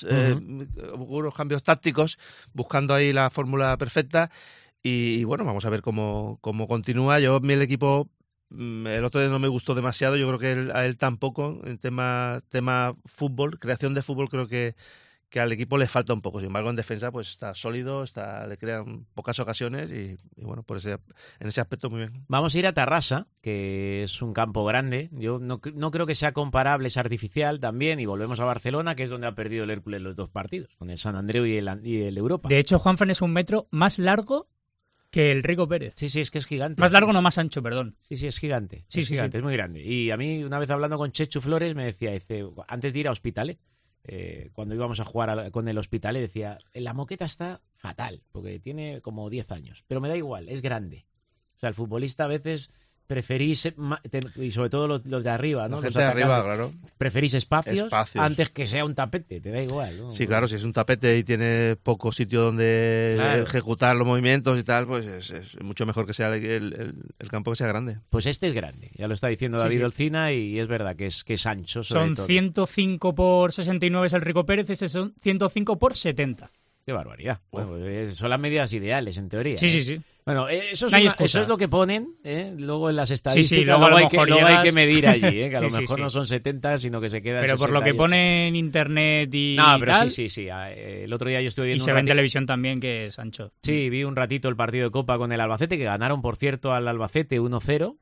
G: unos cambios tácticos buscando ahí la fórmula perfecta y bueno, vamos a ver cómo continúa. Yo, el equipo, el otro día no me gustó demasiado, yo creo que a él tampoco, en tema fútbol, creación de fútbol, creo que al equipo le falta un poco. Sin embargo, en defensa pues está sólido, le crean pocas ocasiones y bueno, en ese aspecto muy bien.
D: Vamos a ir a Tarrasa, que es un campo grande. Yo no creo que sea comparable, es artificial también, y volvemos a Barcelona, que es donde ha perdido el Hércules los dos partidos, con el San Andreu y el Europa.
I: De hecho, Juanfran es 1 metro más largo que el Rico Pérez.
D: Sí, es que es gigante.
I: Más largo, no más ancho, perdón.
D: Sí, es gigante.
I: Sí,
D: es gigante, es muy grande. Y a mí, una vez hablando con Chechu Flores, me decía, antes de ir a Hospitalet, cuando íbamos a jugar con el Hospitalet, decía, la moqueta está fatal, porque tiene como 10 años, pero me da igual, es grande. O sea, el futbolista a veces preferís, y sobre todo los de arriba, ¿no?
G: La gente de arriba, claro.
D: Preferís espacios antes que sea un tapete, te da igual, ¿no?
G: Sí, claro, si es un tapete y tiene poco sitio donde ejecutar los movimientos y tal, pues es mucho mejor que sea el campo que sea grande.
D: Pues este es grande, ya lo está diciendo David Olcina, y es verdad que es ancho.
I: Son 105 por 69 es el Rico Pérez, este son 105 por 70.
D: Qué barbaridad. Bueno, pues son las medidas ideales, en teoría.
I: Sí.
D: Bueno, eso es lo que ponen, luego en las estadísticas.
I: Sí, luego
D: hay que medir allí, que a lo mejor
I: sí.
D: no son 70, sino que se queda en
I: Pero
D: 68.
I: por lo que pone en internet y
D: no, pero
I: tal,
D: sí. El otro día yo estuve viendo
I: y se ve en televisión también, que es ancho.
D: Sí, vi un ratito el partido de Copa con el Albacete, que ganaron, por cierto, al Albacete 1-0.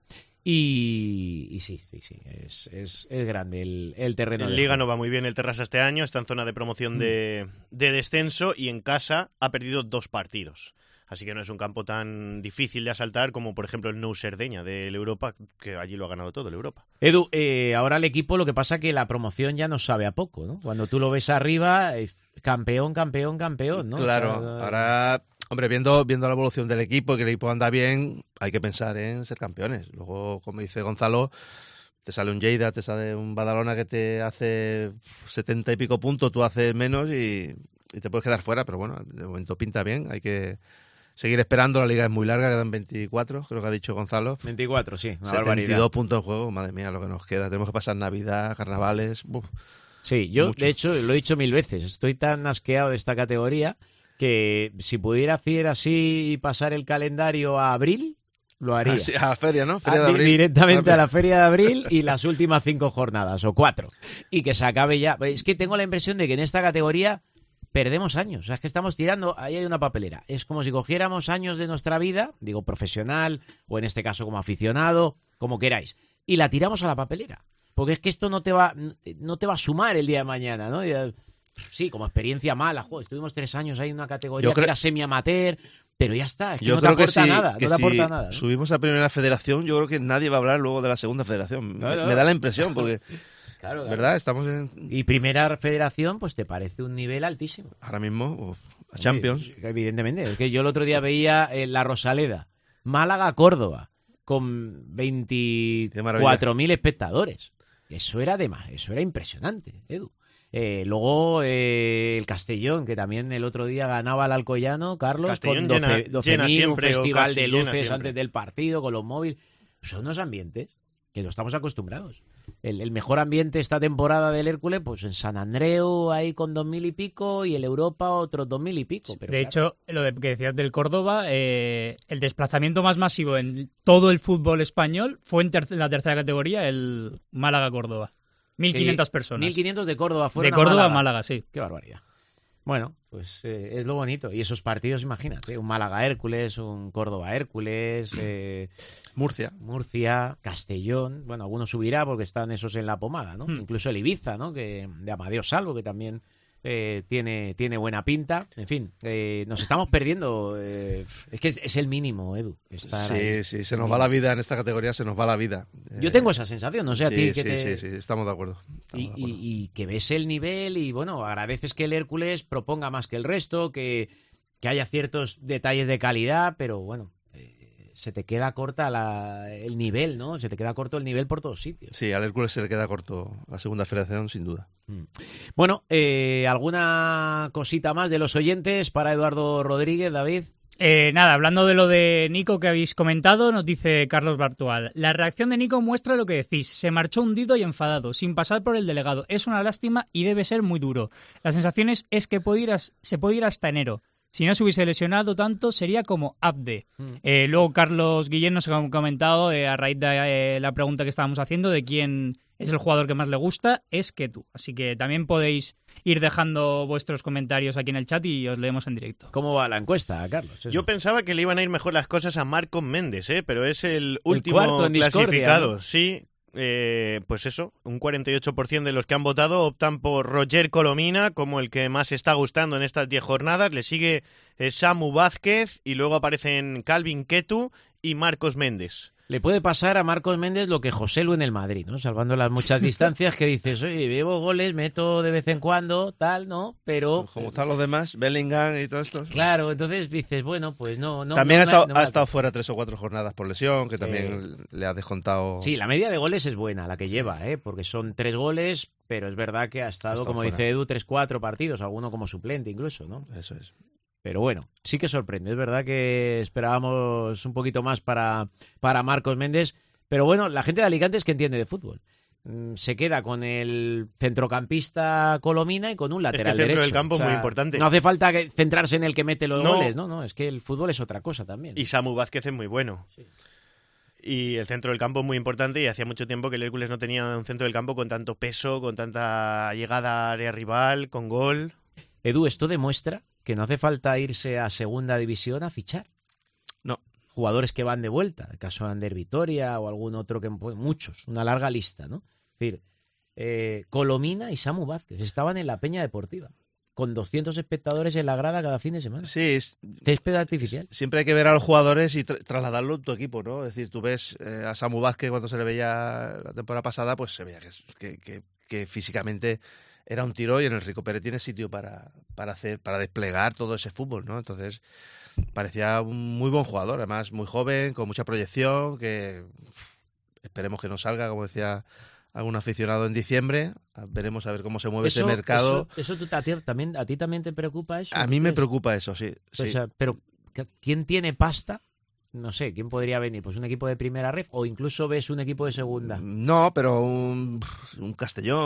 D: Y sí, es grande el terreno.
F: En Liga no va muy bien el Terrassa este año, está en zona de promoción de descenso y en casa ha perdido 2 partidos. Así que no es un campo tan difícil de asaltar como, por ejemplo, el Nou Cerdeña del Europa, que allí lo ha ganado todo el Europa.
D: Edu, ahora el equipo, lo que pasa que la promoción ya nos sabe a poco, ¿no? Cuando tú lo ves arriba, campeón, ¿no?
G: Claro,
D: o sea,
G: ahora... Hombre, viendo la evolución del equipo y que el equipo anda bien, hay que pensar en ser campeones. Luego, como dice Gonzalo, te sale un Lleida, te sale un Badalona que te hace 70 y pico puntos, tú haces menos y te puedes quedar fuera. Pero bueno, de momento pinta bien, hay que seguir esperando. La liga es muy larga, quedan 24, creo que ha dicho Gonzalo.
D: 24, sí, una
G: 72
D: barbaridad.
G: puntos en juego, madre mía, lo que nos queda. Tenemos que pasar Navidad, carnavales...
D: Sí, yo
G: mucho.
D: De hecho lo he dicho 1000 veces, estoy tan asqueado de esta categoría que si pudiera hacer así y pasar el calendario a abril, lo haría.
G: Sí, a la feria, ¿no? Feria de abril.
D: Directamente a la feria de abril y las últimas 5 jornadas, o 4. Y que se acabe ya. Es que tengo la impresión de que en esta categoría perdemos años. O sea, es que estamos tirando, ahí hay una papelera. Es como si cogiéramos años de nuestra vida, digo profesional, o en este caso como aficionado, como queráis, y la tiramos a la papelera. Porque es que esto no te va a sumar el día de mañana, ¿no? Sí, como experiencia mala. Joder, estuvimos 3 años ahí en una categoría que era semi-amateur, pero ya está, es que no te aporta nada. No te aporta nada, ¿no?
G: Subimos a primera federación, yo creo que nadie va a hablar luego de la segunda federación.
D: No.
G: Me da la impresión, porque...
D: Claro.
G: ¿Verdad? Estamos en...
D: Y primera federación, pues te parece un nivel altísimo.
G: Ahora mismo, a Champions.
D: Evidentemente. Es que yo el otro día veía la Rosaleda, Málaga-Córdoba. con 24.000 espectadores. Eso era impresionante, Edu. Luego el Castellón, que también el otro día ganaba al Alcoyano, Carlos,
F: Castellón
D: con
F: llena
D: 12.000,
F: siempre,
D: un festival
F: o casi
D: de
F: llena
D: luces
F: siempre.
D: antes del partido, con los móviles. Son unos ambientes que no estamos acostumbrados. El mejor ambiente esta temporada del Hércules, pues en San Andreu, ahí con 2.000 y pico, y el Europa otros 2.000 y pico. Pero
I: de hecho, lo que decías del Córdoba, el desplazamiento más masivo en todo el fútbol español fue en la tercera categoría, el Málaga-Córdoba. 1.500 personas.
D: 1.500 de Córdoba fueron
I: de Córdoba
D: a
I: a Málaga, sí.
D: Qué barbaridad. Bueno, pues es lo bonito. Y esos partidos, imagínate, un Málaga-Hércules, un Córdoba-Hércules, Murcia, Castellón. Bueno, algunos subirá porque están esos en la pomada, ¿no? Incluso el Ibiza, ¿no? Que de Amadeo Salvo, que también tiene buena pinta. En fin, nos estamos perdiendo. Es que es el mínimo, Edu.
G: Sí, se nos va la vida en esta categoría, se nos va la vida.
D: Yo tengo esa sensación, no sé a ti.
G: Sí, estamos de acuerdo.
D: Y que ves el nivel y, bueno, agradeces que el Hércules proponga más que el resto, que haya ciertos detalles de calidad, pero, bueno, se te queda corta el nivel, ¿no? Se te queda corto el nivel por todos sitios.
G: Sí, al Hércules se le queda corto la segunda federación, sin duda.
D: Bueno, ¿alguna cosita más de los oyentes para Eduardo Rodríguez, David?
I: Nada, hablando de lo de Nico que habéis comentado, nos dice Carlos Bartual. La reacción de Nico muestra lo que decís. Se marchó hundido y enfadado, sin pasar por el delegado. Es una lástima y debe ser muy duro. La sensación es que se puede ir hasta enero. Si no se hubiese lesionado tanto, sería como Abde. Luego Carlos Guillén nos ha comentado, a raíz de la pregunta que estábamos haciendo, de quién es el jugador que más le gusta, es Ketu. Así que también podéis ir dejando vuestros comentarios aquí en el chat y os leemos en directo.
D: ¿Cómo va la encuesta, Carlos? Eso.
F: Yo pensaba que le iban a ir mejor las cosas a Marcos Méndez, pero es el último
D: cuarto en
F: clasificado.
D: discordia, ¿no?
F: Sí. Pues eso, un 48% de los que han votado optan por Roger Colomina como el que más está gustando en estas 10 jornadas. Le sigue Samu Vázquez y luego aparecen Calvin Ketu y Marcos Méndez.
D: Le puede pasar a Marcos Méndez lo que José Lu en el Madrid, ¿no? Salvando las muchas distancias, que dices, oye, llevo goles, meto de vez en cuando, tal, ¿no? Pero...
G: Como están los demás, Bellingham y todo esto.
D: Claro, entonces dices, bueno, pues no...
G: También ha estado fuera 3 o 4 jornadas por lesión, que también le ha descontado...
D: Sí, la media de goles es buena, la que lleva, porque son 3 goles, pero es verdad que ha estado como
G: fuera.
D: dice Edu, 3-4 partidos, alguno como suplente incluso, ¿no?
G: Eso es.
D: Pero bueno, sí que sorprende. Es verdad que esperábamos un poquito más para Marcos Méndez. Pero bueno, la gente de Alicante es que entiende de fútbol. Se queda con el centrocampista Colomina y con un lateral
F: el centro
D: derecho.
F: del campo es muy importante.
D: No hace falta centrarse en el que mete los goles. No, es que el fútbol es otra cosa también.
F: Y Samu Vázquez es muy bueno.
D: Sí.
F: Y el centro del campo es muy importante y hacía mucho tiempo que el Hércules no tenía un centro del campo con tanto peso, con tanta llegada a área rival, con gol.
D: Edu, esto demuestra que no hace falta irse a segunda división a fichar.
F: No.
D: Jugadores que van de vuelta, el caso de Ander Vitoria o algún otro que... Muchos, una larga lista, ¿no? Es decir, Colomina y Samu Vázquez estaban en la Peña Deportiva, con 200 espectadores en la grada cada fin de semana.
G: Sí, es
D: césped artificial.
G: Siempre hay que ver a los jugadores y trasladarlo a tu equipo, ¿no? Es decir, tú ves a Samu Vázquez cuando se le veía la temporada pasada, pues se veía que físicamente era un tiro y en el Rico Pérez tiene sitio para desplegar todo ese fútbol, ¿no? Entonces parecía un muy buen jugador, además muy joven, con mucha proyección, que esperemos que no salga, como decía algún aficionado, en diciembre. Veremos a ver cómo se mueve ese mercado.
D: Eso ¿a ti también te preocupa eso?
G: A mí me preocupa eso, sí.
D: O sea, pero ¿quién tiene pasta? No sé, ¿quién podría venir? ¿Pues un equipo de primera ref o incluso ves un equipo de segunda?
G: No, pero un Castellón,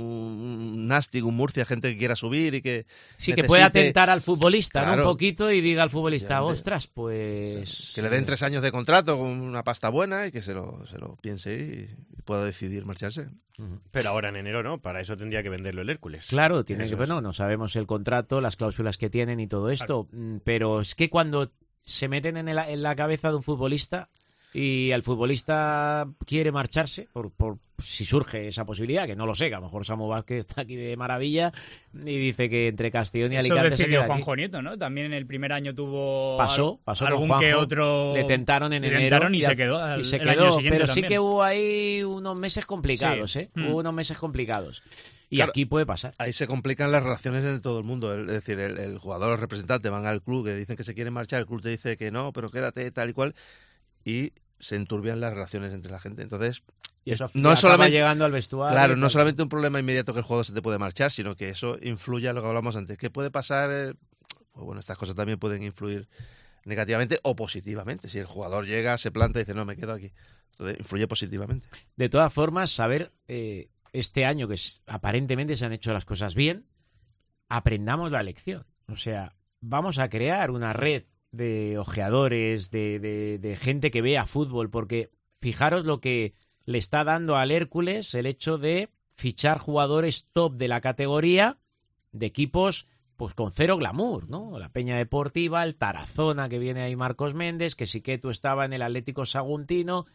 G: un Nàstic, un Murcia, gente que quiera subir y que...
D: Sí, que pueda atentar al futbolista,
G: claro,
D: ¿no? Un poquito y diga al futbolista, ostras, pues...
G: Que le den 3 años de contrato con una pasta buena y que se lo piense y pueda decidir marcharse.
F: Pero ahora en enero no, para eso tendría que venderlo el Hércules.
D: Claro, bueno, no sabemos el contrato, las cláusulas que tienen y todo esto, pero es que cuando se meten en la cabeza de un futbolista y el futbolista quiere marcharse, por si surge esa posibilidad, que no lo sé, que a lo mejor Samu Vázquez está aquí de maravilla y dice que entre Castellón y Alicante
I: eso decidió
D: se queda
I: Juanjo
D: aquí.
I: Nieto, ¿no? También en el primer año tuvo
D: pasó
I: algún
D: con
I: que
D: Juanjo,
I: otro
D: le tentaron en enero
I: y se quedó
D: el
I: año siguiente
D: pero
I: también.
D: sí que hubo ahí unos meses complicados,
I: Sí.
D: Hubo unos meses complicados. Y
G: claro,
D: aquí puede pasar.
G: Ahí se complican las relaciones de todo el mundo. Es decir, el jugador, los representantes van al club que dicen que se quieren marchar, el club te dice que no, pero quédate, tal y cual. Y se enturbian las relaciones entre la gente. Entonces,
D: y eso
G: no es solamente
D: llegando al vestuario.
G: Claro, no solamente un problema inmediato que el jugador se te puede marchar, sino que eso influye a lo que hablamos antes. ¿Qué puede pasar? Pues bueno, estas cosas también pueden influir negativamente o positivamente. Si el jugador llega, se planta y dice, no, me quedo aquí. Entonces, influye positivamente.
D: De todas formas, saber este año que aparentemente se han hecho las cosas bien, aprendamos la lección. O sea, vamos a crear una red de ojeadores, de gente que vea fútbol, porque fijaros lo que le está dando al Hércules el hecho de fichar jugadores top de la categoría de equipos pues con cero glamour, ¿no? La Peña Deportiva, el Tarazona, que viene ahí Marcos Méndez, que sí que tú estaba en el Atlético Saguntino.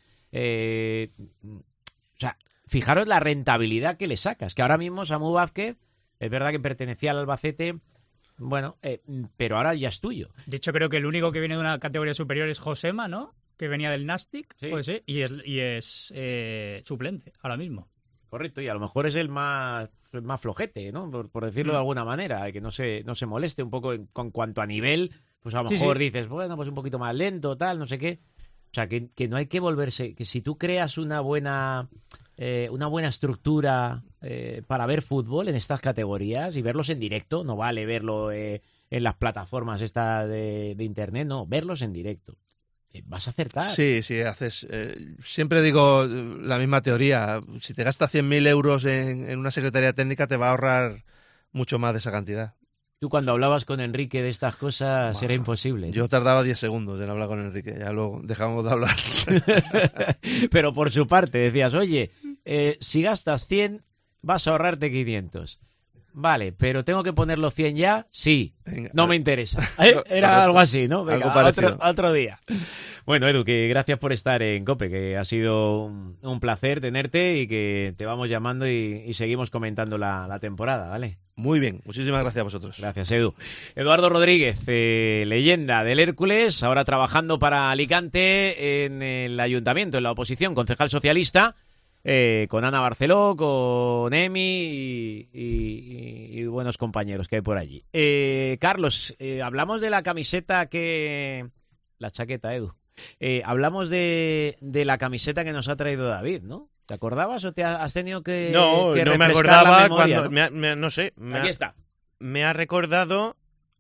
D: O sea, fijaros la rentabilidad que le sacas, que ahora mismo Samu Vázquez, es verdad que pertenecía al Albacete, bueno, pero ahora ya es tuyo.
I: De hecho, creo que el único que viene de una categoría superior es Josema, ¿no? Que venía del Nastic,
D: sí.
I: Pues sí, y es suplente ahora mismo.
D: Correcto, y a lo mejor es el más flojete, ¿no? Por decirlo de alguna manera, que no se moleste un poco con cuanto a nivel, pues a lo mejor dices, bueno, pues un poquito más lento, tal, no sé qué. O sea, que no hay que volverse, que si tú creas una buena estructura para ver fútbol en estas categorías y verlos en directo, no vale verlo en las plataformas estas de internet, no, verlos en directo. Vas a acertar.
G: Sí, haces... siempre digo la misma teoría. Si te gastas 100.000 euros en una secretaría técnica, te va a ahorrar mucho más de esa cantidad.
D: Tú cuando hablabas con Enrique de estas cosas era imposible.
G: Yo tardaba 10 segundos en hablar con Enrique, ya luego dejamos de hablar.
D: Pero por su parte decías, oye, si gastas 100, vas a ahorrarte 500. Vale, pero ¿tengo que poner los 100 ya? Sí, venga, no me interesa. Era correcto. Algo así, ¿no? Venga, otro día. Bueno, Edu, que gracias por estar en COPE, que ha sido un placer tenerte y que te vamos llamando y seguimos comentando la temporada, ¿vale?
G: Muy bien, muchísimas gracias a vosotros.
D: Gracias, Edu. Eduardo Rodríguez, leyenda del Hércules, ahora trabajando para Alicante en el ayuntamiento, en la oposición, concejal socialista. Con Ana Barceló, con Emi y buenos compañeros que hay por allí. Carlos, hablamos de la camiseta la chaqueta, Edu. Hablamos de la camiseta que nos ha traído David, ¿no? ¿Te acordabas o te has tenido que
F: no me acordaba la memoria, cuando... ¿no? sé.
D: Aquí está.
F: Me ha recordado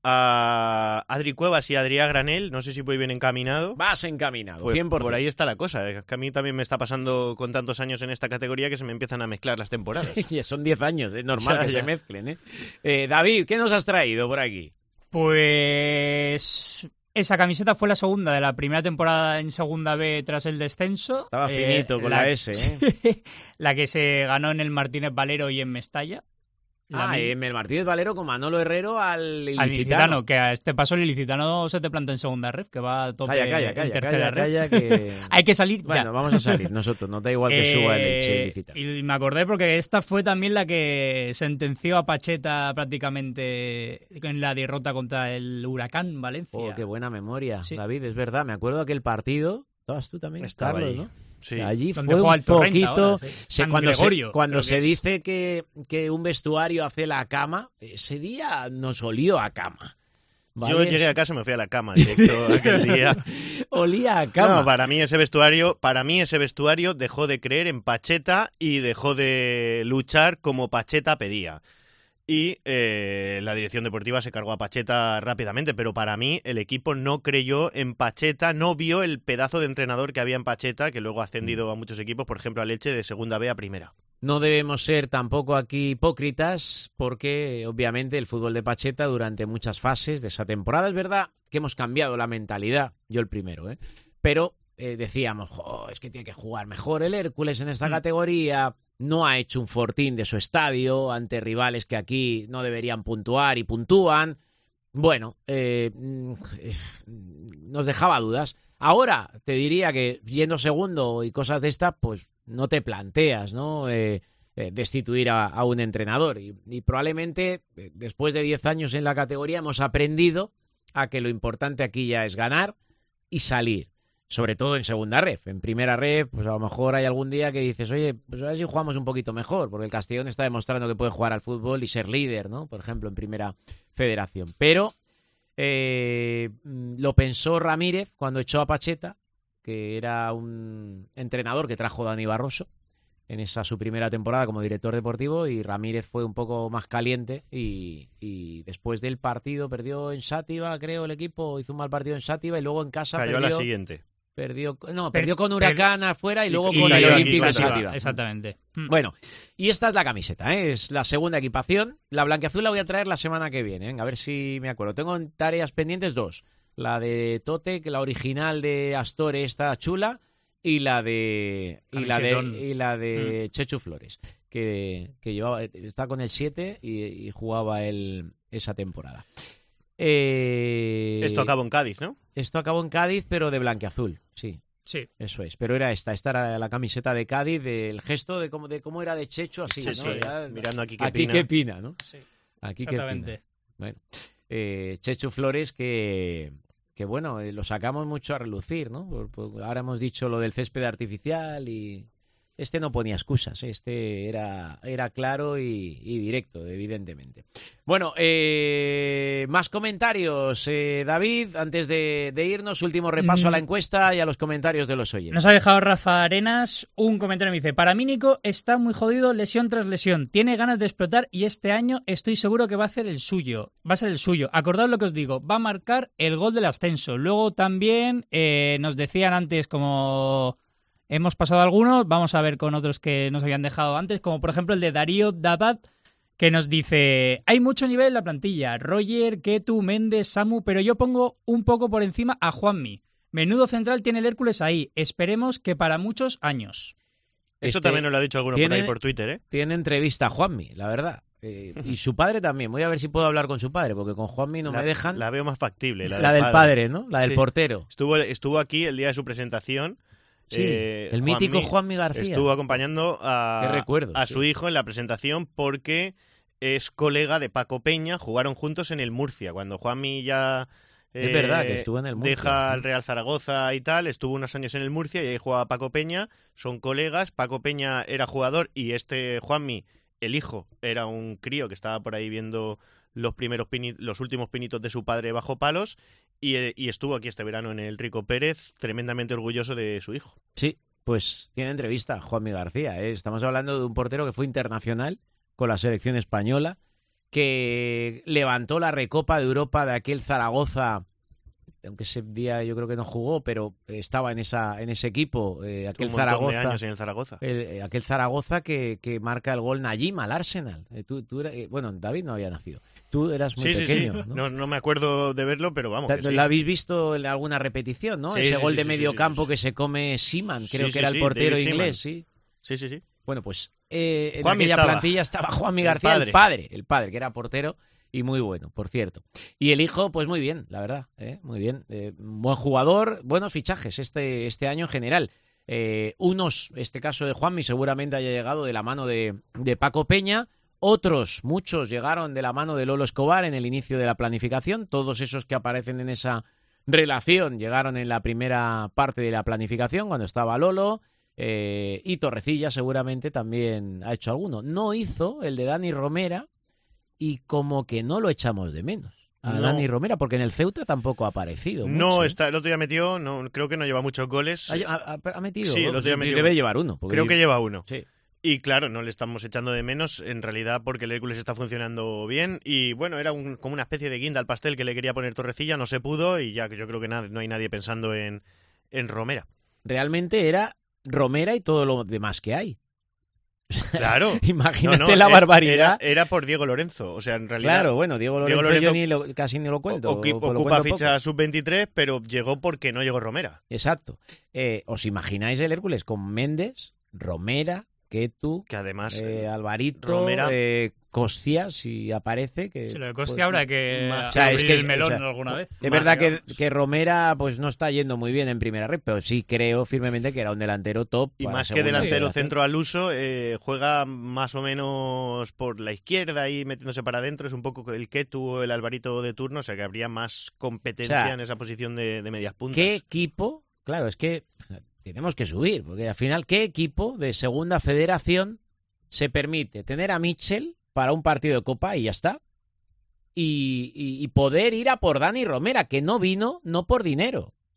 F: a Adri Cuevas y a Adrià Granel, no sé si voy bien encaminado.
D: Vas encaminado,
F: pues
D: 100%.
F: Por ahí está la cosa, es que a mí también me está pasando con tantos años en esta categoría que se me empiezan a mezclar las temporadas.
D: Son 10 años, es normal que se mezclen, David, ¿qué nos has traído por aquí?
I: Pues esa camiseta fue la segunda de la primera temporada en Segunda B tras el descenso.
D: Estaba finito con la S,
I: La que se ganó en el Martínez Valero y en Mestalla.
D: En el Martínez Valero con Manolo Herrero al
I: Ilicitano, que a este paso el Ilicitano se te planta en segunda ref, que va a tope en tercera ref.
D: Que...
I: Hay que salir
D: ya. Bueno, vamos a salir nosotros, no da igual que suba el Ilicitano.
I: Y me acordé porque esta fue también la que sentenció a Pacheta prácticamente en la derrota contra el Huracán Valencia.
D: Oh, qué buena memoria, sí. David, es verdad, me acuerdo de aquel partido. Estabas tú también,
F: Estaba
D: Carlos,
F: ahí.
D: ¿no?
F: Sí.
D: Allí fue un poquito... Ahora, sí. Cuando se dice que un vestuario hace la cama, ese día nos olió a cama.
F: ¿Vale? Yo llegué a casa y me fui a la cama directo aquel día.
D: Olía a cama.
F: No, para mí ese vestuario dejó de creer en Pacheta y dejó de luchar como Pacheta pedía. Y la dirección deportiva se cargó a Pacheta rápidamente, pero para mí el equipo no creyó en Pacheta, no vio el pedazo de entrenador que había en Pacheta, que luego ha ascendido a muchos equipos, por ejemplo a Elche de Segunda B a Primera.
D: No debemos ser tampoco aquí hipócritas, porque obviamente el fútbol de Pacheta durante muchas fases de esa temporada, es verdad que hemos cambiado la mentalidad, yo el primero, pero decíamos, es que tiene que jugar mejor el Hércules en esta categoría. No ha hecho un fortín de su estadio ante rivales que aquí no deberían puntuar y puntúan. Bueno, nos dejaba dudas. Ahora te diría que yendo segundo y cosas de estas, pues no te planteas, ¿no? Destituir a un entrenador. Y probablemente después de 10 años en la categoría hemos aprendido a que lo importante aquí ya es ganar y salir. Sobre todo en segunda ref. En primera ref, pues a lo mejor hay algún día que dices, oye, pues a ver si jugamos un poquito mejor, porque el Castellón está demostrando que puede jugar al fútbol y ser líder, ¿no? Por ejemplo, en primera federación. Pero lo pensó Ramírez cuando echó a Pacheta que era un entrenador que trajo Dani Barroso en esa su primera temporada como director deportivo, y Ramírez fue un poco más caliente y después del partido perdió en Sátiva, creo, el equipo hizo un mal partido en Sátiva y luego en casa
F: cayó
D: perdió,
F: a la siguiente.
D: perdió con Huracán afuera y luego
F: y
D: con el
F: cayó
D: Olímpico de
F: aquí,
D: Sátiva.
I: Exactamente.
D: Bueno, y esta es la camiseta, ¿eh? Es la segunda equipación. La blanquiazul la voy a traer la semana que viene, ¿eh? A ver si me acuerdo. Tengo en tareas pendientes 2. La de Tote, que la original de Astore está chula, y la de Chechu Flores, que llevaba, está con el 7 y jugaba esa temporada.
F: Esto acabó en Cádiz, ¿no?
D: Esto acabó en Cádiz, pero de blanquiazul, sí.
I: Sí.
D: Eso es, pero era esta era la camiseta de Cádiz, del gesto de cómo era de Chechu, así,
F: Sí,
D: ¿no?
F: sí.
D: Ya,
F: Mirando aquí
D: qué pina, ¿no?
I: Sí.
D: Aquí
I: Exactamente.
D: qué pina. Bueno, Chechu Flores que bueno, lo sacamos mucho a relucir, ¿no? Ahora hemos dicho lo del césped artificial y este no ponía excusas, este era claro y directo, evidentemente. Bueno, más comentarios, David, antes de irnos, último repaso a la encuesta y a los comentarios de los oyentes.
I: Nos ha dejado Rafa Arenas un comentario, me dice: para mí Nico está muy jodido lesión tras lesión, tiene ganas de explotar y este año estoy seguro que va a ser el suyo. Acordad lo que os digo, va a marcar el gol del ascenso. Luego también nos decían antes, como hemos pasado algunos, vamos a ver con otros que nos habían dejado antes, como por ejemplo el de Darío Dabat, que nos dice: hay mucho nivel en la plantilla, Roger, Ketu, Méndez, Samu, pero yo pongo un poco por encima a Juanmi. Menudo central tiene el Hércules ahí, esperemos que para muchos años.
F: Eso también nos lo ha dicho alguno por ahí por Twitter, ¿eh?
D: Tiene entrevista a Juanmi, la verdad. Y su padre también. Voy a ver si puedo hablar con su padre, porque con Juanmi no me dejan.
F: La veo más factible.
D: La del padre, ¿no? La del portero.
F: Estuvo aquí el día de su presentación.
D: Sí, el mítico Juanmi García.
F: Estuvo acompañando a su hijo en la presentación porque es colega de Paco Peña. Jugaron juntos en el Murcia. Cuando Juanmi ya
D: es verdad que estuvo en el Murcia,
F: deja al Real Zaragoza y tal, estuvo unos años en el Murcia y ahí jugaba Paco Peña. Son colegas. Paco Peña era jugador y Juanmi, el hijo, era un crío que estaba por ahí viendo los últimos pinitos de su padre bajo palos y estuvo aquí este verano en el Rico Pérez, tremendamente orgulloso de su hijo.
D: Sí, pues tiene entrevista Juanmi García, ¿eh? Estamos hablando de un portero que fue internacional con la selección española, que levantó la Recopa de Europa de aquel Zaragoza, aunque ese día yo creo que no jugó, pero estaba en ese equipo, aquel Zaragoza,
F: de años en el Zaragoza.
D: Aquel Zaragoza que marca el gol Najim al Arsenal. Bueno, David no había nacido. Tú eras muy pequeño.
F: Sí. ¿No? No me acuerdo de verlo, pero vamos. Que sí.
D: ¿Lo habéis visto en alguna repetición, no?
F: Sí,
D: ese gol de medio campo
F: sí.
D: Que se come Seaman, creo que era el portero
F: David
D: inglés,
F: Seaman.
D: Sí. Bueno, pues en
F: Juanmi
D: aquella
F: estaba.
D: plantilla estaba Juanmi García, el padre, que era portero y muy bueno, por cierto. Y el hijo, pues muy bien, la verdad, muy bien. Buen jugador, buenos fichajes este año en general. Este caso de Juanmi seguramente haya llegado de la mano de Paco Peña. Muchos llegaron de la mano de Lolo Escobar en el inicio de la planificación. Todos esos que aparecen en esa relación llegaron en la primera parte de la planificación, cuando estaba Lolo. Y Torrecilla seguramente también ha hecho alguno. No hizo el de Dani Romera y como que no lo echamos de menos a Dani Romera, porque en el Ceuta tampoco ha aparecido mucho.
F: No, el otro día metió, creo que no lleva muchos goles.
D: ¿Ha metido?
F: Sí, el otro día metió.
D: Debe llevar uno.
F: Creo que lleva uno.
D: Sí.
F: Y claro, no le estamos echando de menos, en realidad, porque el Hércules está funcionando bien. Y bueno, era como una especie de guinda al pastel que le quería poner Torrecilla, no se pudo, y ya que yo creo que no hay nadie pensando en Romera.
D: Realmente era Romera y todo lo demás que hay.
F: Claro.
D: Imagínate la barbaridad.
F: Era por Diego Lorenzo, o sea, en realidad.
D: Claro, bueno, Diego Lorenzo yo casi ni lo cuento.
F: Ocupa ficha sub-23, pero llegó porque no llegó Romera.
D: Exacto. ¿Os imagináis el Hércules con Méndez, Romera, Ketu,
F: que además
D: Alvarito,
F: Romera,
D: Costia, si aparece?
I: Sí, lo de Costia habrá que
D: abrir
I: el melón alguna vez.
D: Es verdad que Romera pues no está yendo muy bien en primera red, pero sí creo firmemente que era un delantero top.
F: Y más que delantero centro al uso, juega más o menos por la izquierda y metiéndose para adentro. Es un poco el Ketu o el Alvarito de turno, o sea que habría más competencia en esa posición de medias puntas.
D: ¿Qué equipo? Claro, es que tenemos que subir, porque al final, ¿qué equipo de segunda federación se permite tener a Mitchell para un partido de Copa y ya está? Y poder ir a por Dani Romera, que no vino no por dinero,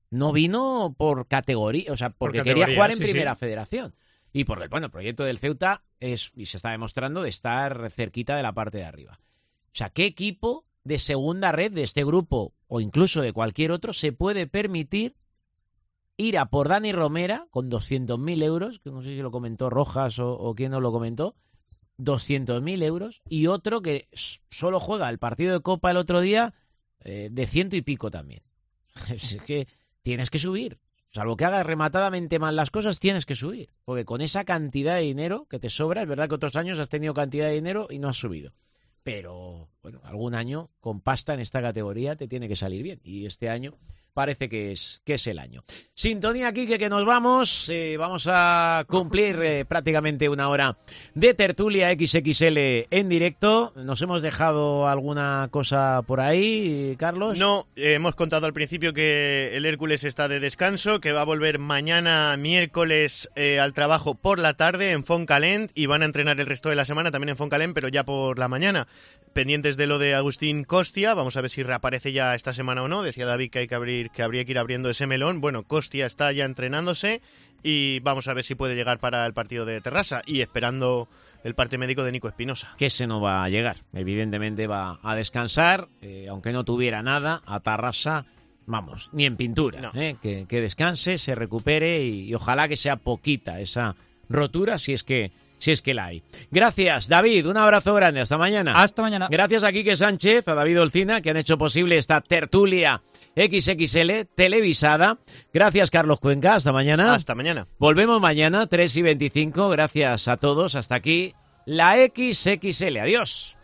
D: no vino por categoría, o sea, porque quería jugar en Primera Federación. Y porque, bueno, el proyecto del Ceuta y se está demostrando de estar cerquita de la parte de arriba. O sea, ¿qué equipo de segunda red de este grupo o incluso de cualquier otro se puede permitir ir a por Dani Romera con 200.000 euros, que no sé si lo comentó Rojas o quién nos lo comentó, 200.000 euros, y otro que solo juega el partido de Copa el otro día de 100 y pico también? Es que tienes que subir. Salvo que hagas rematadamente mal las cosas, tienes que subir. Porque con esa cantidad de dinero que te sobra, es verdad que otros años has tenido cantidad de dinero y no has subido. Pero, bueno, algún año con pasta en esta categoría te tiene que salir bien. Y este año parece que es el año. Sintonía, Quique, que nos vamos. Vamos a cumplir prácticamente una hora de tertulia XXL en directo. ¿Nos hemos dejado alguna cosa por ahí, Carlos?
F: No, hemos contado al principio que el Hércules está de descanso, que va a volver mañana miércoles al trabajo por la tarde en Fontcalent y van a entrenar el resto de la semana también en Fontcalent, pero ya por la mañana. Pendientes de lo de Agustín Costia, vamos a ver si reaparece ya esta semana o no. Decía David que habría que ir abriendo ese melón. Bueno, Costia está ya entrenándose y vamos a ver si puede llegar para el partido de Terrassa y esperando el parte médico de Nico Espinosa.
D: Que ese no va a llegar, evidentemente va a descansar, aunque no tuviera nada, a Terrassa, vamos, ni en pintura, no. Que descanse, se recupere y ojalá que sea poquita esa rotura si es que la hay. Gracias, David, un abrazo grande, hasta mañana.
I: Hasta mañana.
D: Gracias a Quique Sánchez, a David Olcina, que han hecho posible esta tertulia XXL televisada. Gracias, Carlos Cuenca, hasta mañana.
F: Hasta mañana.
D: Volvemos mañana, 3:25, gracias a todos, hasta aquí la XXL, adiós.